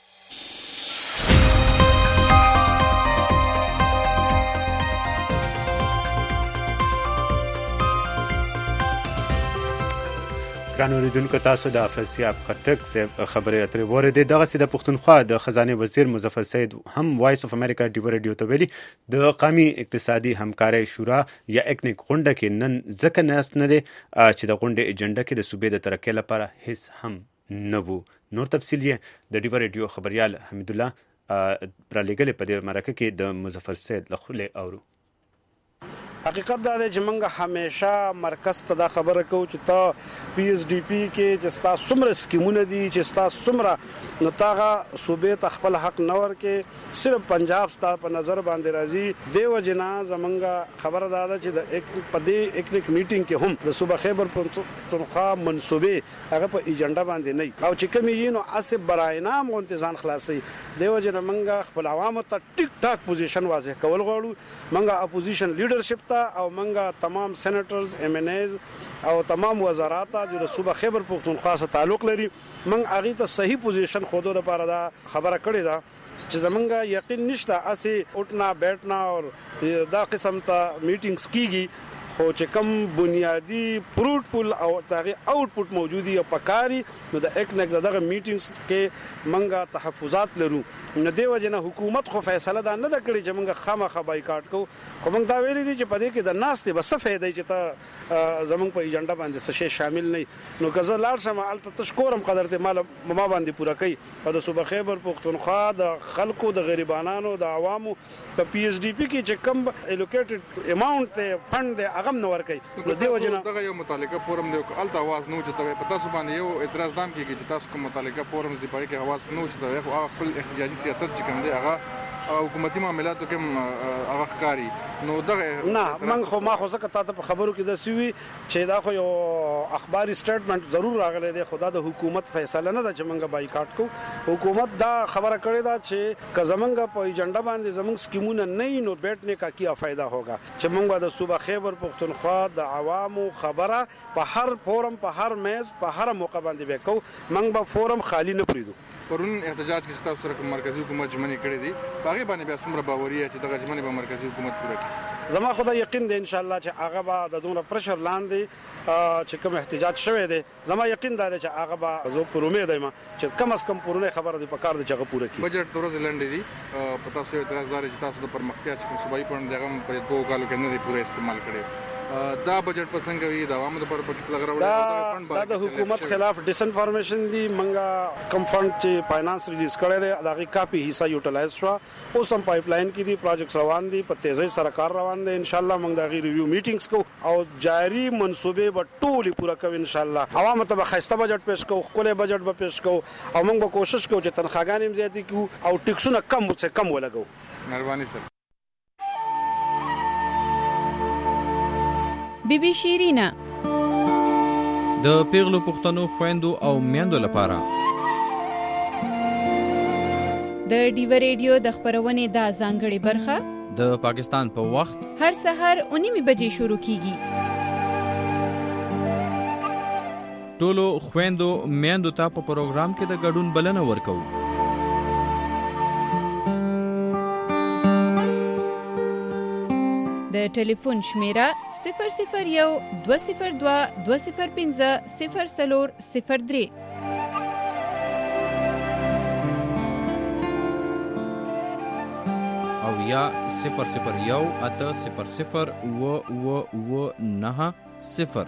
ګران اوریدونکو تاسو د افراد صاحب خټک صاحب خبرې اترې واورېدې. دغسې د پښتونخوا د خزانې وزیر مظفر سید هم وایس اف امریکا ډیو ریډیو ته ویلي د قومي اقتصادي همکارۍ شورا یا اکنیک غونډه کې نن ځکه ناست نه دی چې د غونډې ایجنډا کې د صوبې د ترقۍ لپاره هیڅ هم نه وو. نور تفصیل یې د ډیو ریډیو خبریال حمید الله رالیږلی په دې مرکه کې د مظفر سید له خولې اورو. حقیقت دا دی چې موږ همیشه مرکز ته دا خبره کوو چې تا پی ایس ډي پی کې چې ستا څومره سکیمونه دي چې ستا څومره نو تا هغه صوبې ته خپل حق نه ورکې صرف پنجاب ستا په نظر باندې راځي. دې وجې نه زموږ خبره دا ده چې د په دې اکنیک میټینګ کې هم د صوبه خیبر پختونخوا منصوبې هغه په ایجنډا باندې نه او چې کومې یې نو هسې برای نام غوندې ځان خلاصوي. دې وجې نه موږ خپل عوامو ته ټیک ټاک پوزیشن واضح کول غواړو. موږ اپوزیشن لیډرشپ او منګه تمام سېنیټرز ایم ان ایز او تمام وزارات د صوبه خیبر پختونخوا سره تعلق لري منګ هغه ته صحیح پوزیشن خودو لپاره دا خبره کړې ده چې زمونږ یقین نشته اسی اٹھنا بیٹھنا او دا قسم ته میټینګز کیږي خو چې کوم بنیادی پروت پول او تاغي اوټپوټ موجودي او پکاري نو د اکنیک دغه میټینګز کې منګه تحفظات لرو. نو دی وجنه حکومت خو فیصله دا نه د کړی چې منګه خامخا بایکاټ کو خو موږ دا ویلي دي چې په دې کې د ناستې بس فائدې چې ته زمونږ په ایجنډا باندې څه شی شامل نه نو که زه لاړ شم الته تشکورم قدر ته مال ما باندې پوره کوي په د صوبه خیبر پختونخوا د خلکو د غریبانو د عوامو په پی ایس ډي پی کې چې کم الوکیټډ اماونت ته فند دی هغه نه ورکوي. نو دی وجنه دغه یو متعلقه فورم دی الته आवाज نو چې ته په تاسو باندې یو اعتراض دام کیږي چې تاسو کوم متعلقه فورم دی په کې आवाज نو چې ته خو خپل احتجاجي سیاست چې کوم دی هغه حکومتي معاملاتو کې هغه ښکاری نو دغه نه من خو ما خو ځکه تاسو په خبرو کې د سوي چې دا خو یو اخباري سټیټمنټ ضرور راغلی دی خدا د حکومت فیصله نه ده چې منګه بایکاټ کو. حکومت دا خبره کړې ده چې که زمونږ په ایجنډا باندې زمونږ سکیمونه نه نو بیٹھنے کا کیا فائدہ ہوگا چې موږ د صوبه خیبر پختونخوا د عوامو خبره په هر فورم په هر میز په هر موقع باندې وکاو موږ به فورم خالی نه پریدو. پرون احتجاج کې تاسو سره مرکزی حکومت ژمنې کړې دي هغه باندې بیا څومره باوري چې دغه ژمنې به مرکزی حکومت پوره کړي؟ زما خدای یقین دی ان شاء الله چې هغه به د دومره پرشر لاندې چې کوم احتجاج شوی دی زما یقین دی چې هغه به زه پر امید یم چې کم از کم پرونه خبره دی په کار دی چې هغه پوره کړي. بجټ ورځ لاندې دي په تاسو اعتراض لري چې تاسو د پرمختیا چې کوم صوبایي پلان دغه په دوه کالو کې نه دی پوره استعمال کړي دا بجټ پسنګ وی دا عوامو لپاره پکې څه لګراوړل دا د حکومت خلاف ډیس انفارمیشن دی منګه کم فند چې فاینانس ریلیز کړي دی دغه کاپی حصہ یوټیلایز شو اوس هم پایپ لاین کې دی پروجیکټ روان دي په تیزی سره کار روان دی ان شاء الله موږ دغه ریویو میټینګز کو او جاری منصوبې به ټول پورا کوو ان شاء الله عوامو ته خسته بجټ پیش کو خپل بجټ به پیش کو او موږ به کوشش کوو چې تنخواګانې هم زیاتې کو او ټیکسونه کم څه کم ولګو. مهرباني سر. بیبي شیرینا د پیغلو پښتنو خويندو او میندو لپاره د ډیو ریډیو د خبرونې د ځانګړي برخه د پاکستان په وخت هر سحر اونیمه بجې شروع کیږي. ټولو خويندو میندو ته په پروګرام کې د ګډون بلنه ورکو. د ټلیفون شمیره صفر صفر یو دوه صفر دوه دوه صفر پنځه صفر څلور صفر درې او یا صفر صفر یو اته صفر صفر و و و نه صفر.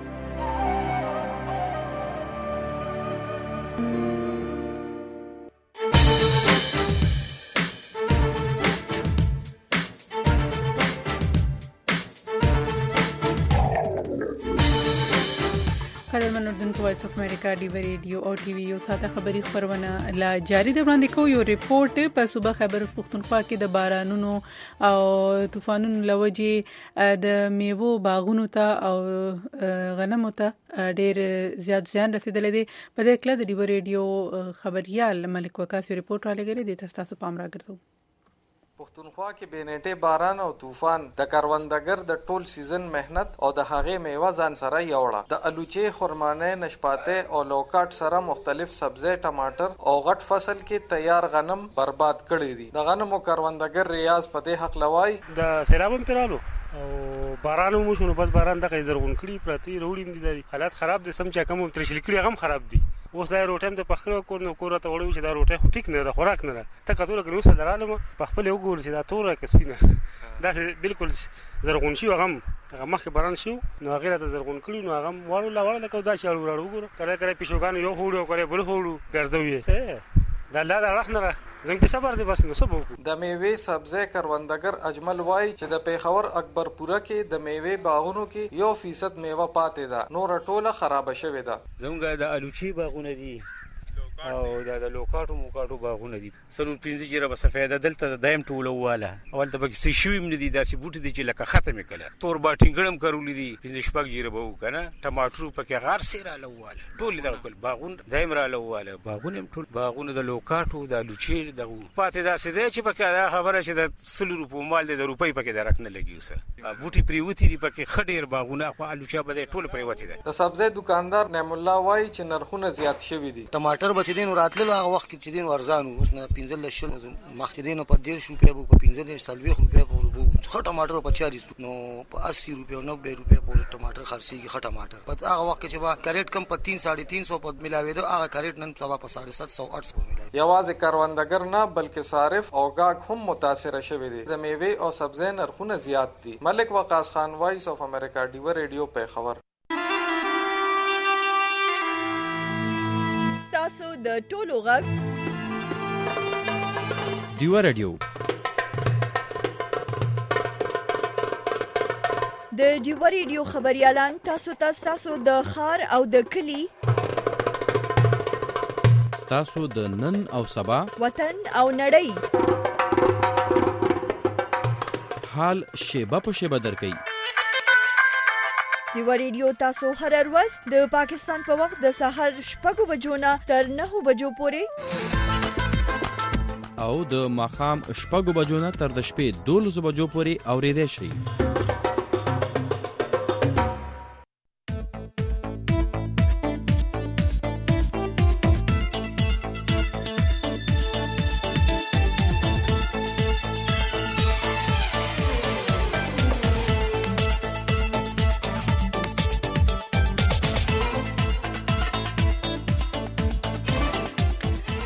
قدرمن اردوونکو وایس اف امریکا ډیو ریډیو او ټي وی یو ساته خبری خبرونه لا جاری د وړاندې کو یو ریپورت په صوبه خیبر پختونخوا کې د بارانونو او طوفانونو لوجې د میوو باغونو ته او غنمو ته ډېر زیات زیان رسیدلی دی. په دې کله د ډیو ریډیو خبريال ملک وکاس ریپورت را لګری دی تاسو پام راګرځو. پښتونخوا کې بینټه باران او طوفان د کروندګر د ټول سیزن مهنت او د هغې میوه ځان سره یوړه. د الوچې، خرمانه، نشپاته او لوکاټ سره مختلف سبزی، ټماټر او غټ فصل کې تیار غنم برباد کړي دي. د غنمو کروندګر ریاض په دې حق لوي د سیلابم پیرالو او باران مو شنو بس باران د زرغون کړي پرتی وروړي دي حالات خراب دي سم چې کوم ترشل کړي هم خراب دي. اوس دا روټم د پخړو کور نو کور ته وړو چې دا روټه خو ټیک نه ده خوراک نه ده ته کتل کې نو سره رااله په خپل یو ګور چې دا توره کسبینه دا بالکل زرغون شي هغه هغه مخ باران شو نو غیره ته زرغون کړي نو هغه وړو لا وړو دا شاړو وړو ګور کله کله پښوګان یو هوړو کله بل هوړو ګرځوي دا لا دا رخنره زنګ صبر دې بس نو سبو. د میوه سبزی کروندګر اجمل وای چې د پیښور اکبر پوره کې د میوه باغونو کې یو فیصد میوه پاتې ده نور ټوله خراب شوه ده. زموږ د الوچی باغونه دي او دا د لوکاټو موکاټو باغونه دي سلو پنځه جره به سفیده دلته د دایم ټوله واله اول ته به سې شویم نه دي داسې بوټي دي چې لکه ختمه کړه تور باټینګړم کړولې دي پنځه شپږ جره به وکنه ټماټر پکې غار سیره لواله ټول دا کول باغون دایم را لواله باغونه ټول باغونه د لوکاټو د لوچی د پاتې داسې دی چې پکې دا خبره چې د سلو روپو مال د روپۍ پکې درک نه لګیوسه بوټي پریوتی دي پکې خډیر باغونه خو الوچا به ټول پریوتی دي. د سبزی دکاندار نعم الله وای چې نرخونه زیات شوي دي. ټماټر چې دین راتللو هغه وخت کې چې دین ورزانو اوس نه پنځه لشل مخکې دین په ډیر شو په په پنځه دین سلوي خو په ورو خو ټماټر په چالیس نو په اسی روپیا نوي روپیا په ټماټر خرڅيږي خټه ټماټر په هغه وخت کې چې با کریټ کم په تین ساڑھے تین سو په ملاوي دو هغه کریټ نن سبا په ساڑھے سات سو آٹھ سو ملاوي. یوازې کاروندګر نه بلکې صارف او گاګ هم متاثر شوي دي. د میوه او سبزی نرخونه زیات دي. ملک وقاص خان وایس اف امریکا ډیو ریډیو په خبر. تاسو د ټولو غږ ډیو ریډیو د ډیو ریډیو خبريالان تاسو ته تاسو د خار او د کلی تاسو د نن او سبا وطن او نړۍ حال شیبه په شیبه درکې. ډیو ریډیو تاسو هر ورځ د پاکستان په وخت د سحر شپږ بجو نه تر نهه بجو پورې او د ماخام شپږ بجو نه تر د شپې دولس بجو پورې اورېدای شئ.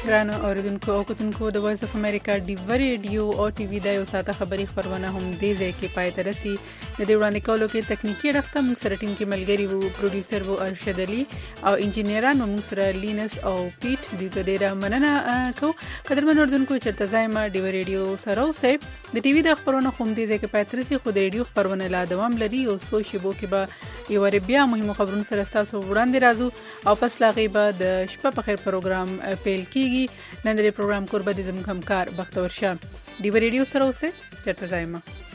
ګرانو اوریدونکو او کتونکو د وایس اف امریکا ډیو ریډیو او ټي وي د یو ساته خبری خبرونه هم دې ځای کې پای ته رسي د دې وړاندې کولو کې تکنیکی رخته موږ سره ټیم کې ملګری وو پروډوسر وو ارشد علي او انجینرانو موږ سره لینس او پیټ د دې ډیره مننه کو قدرمن اوریدونکو چرته ځایما ډیو ریډیو سره اوسئ د ټي وي د خبرونو هم دې ځای کې پای ته رسي خو د ریډیو خبرونه لا دوام لري او سو شیبو کې به یو بیا مهمو خبرونو سره تاسو وړاندې راځو او پس لا غیبه د شپه په خیر پروګرام پیل کیږي نن د پروګرام کوربه د زموږ همکار بختور شاه دی ریډیو سره اوسه چرته ځایما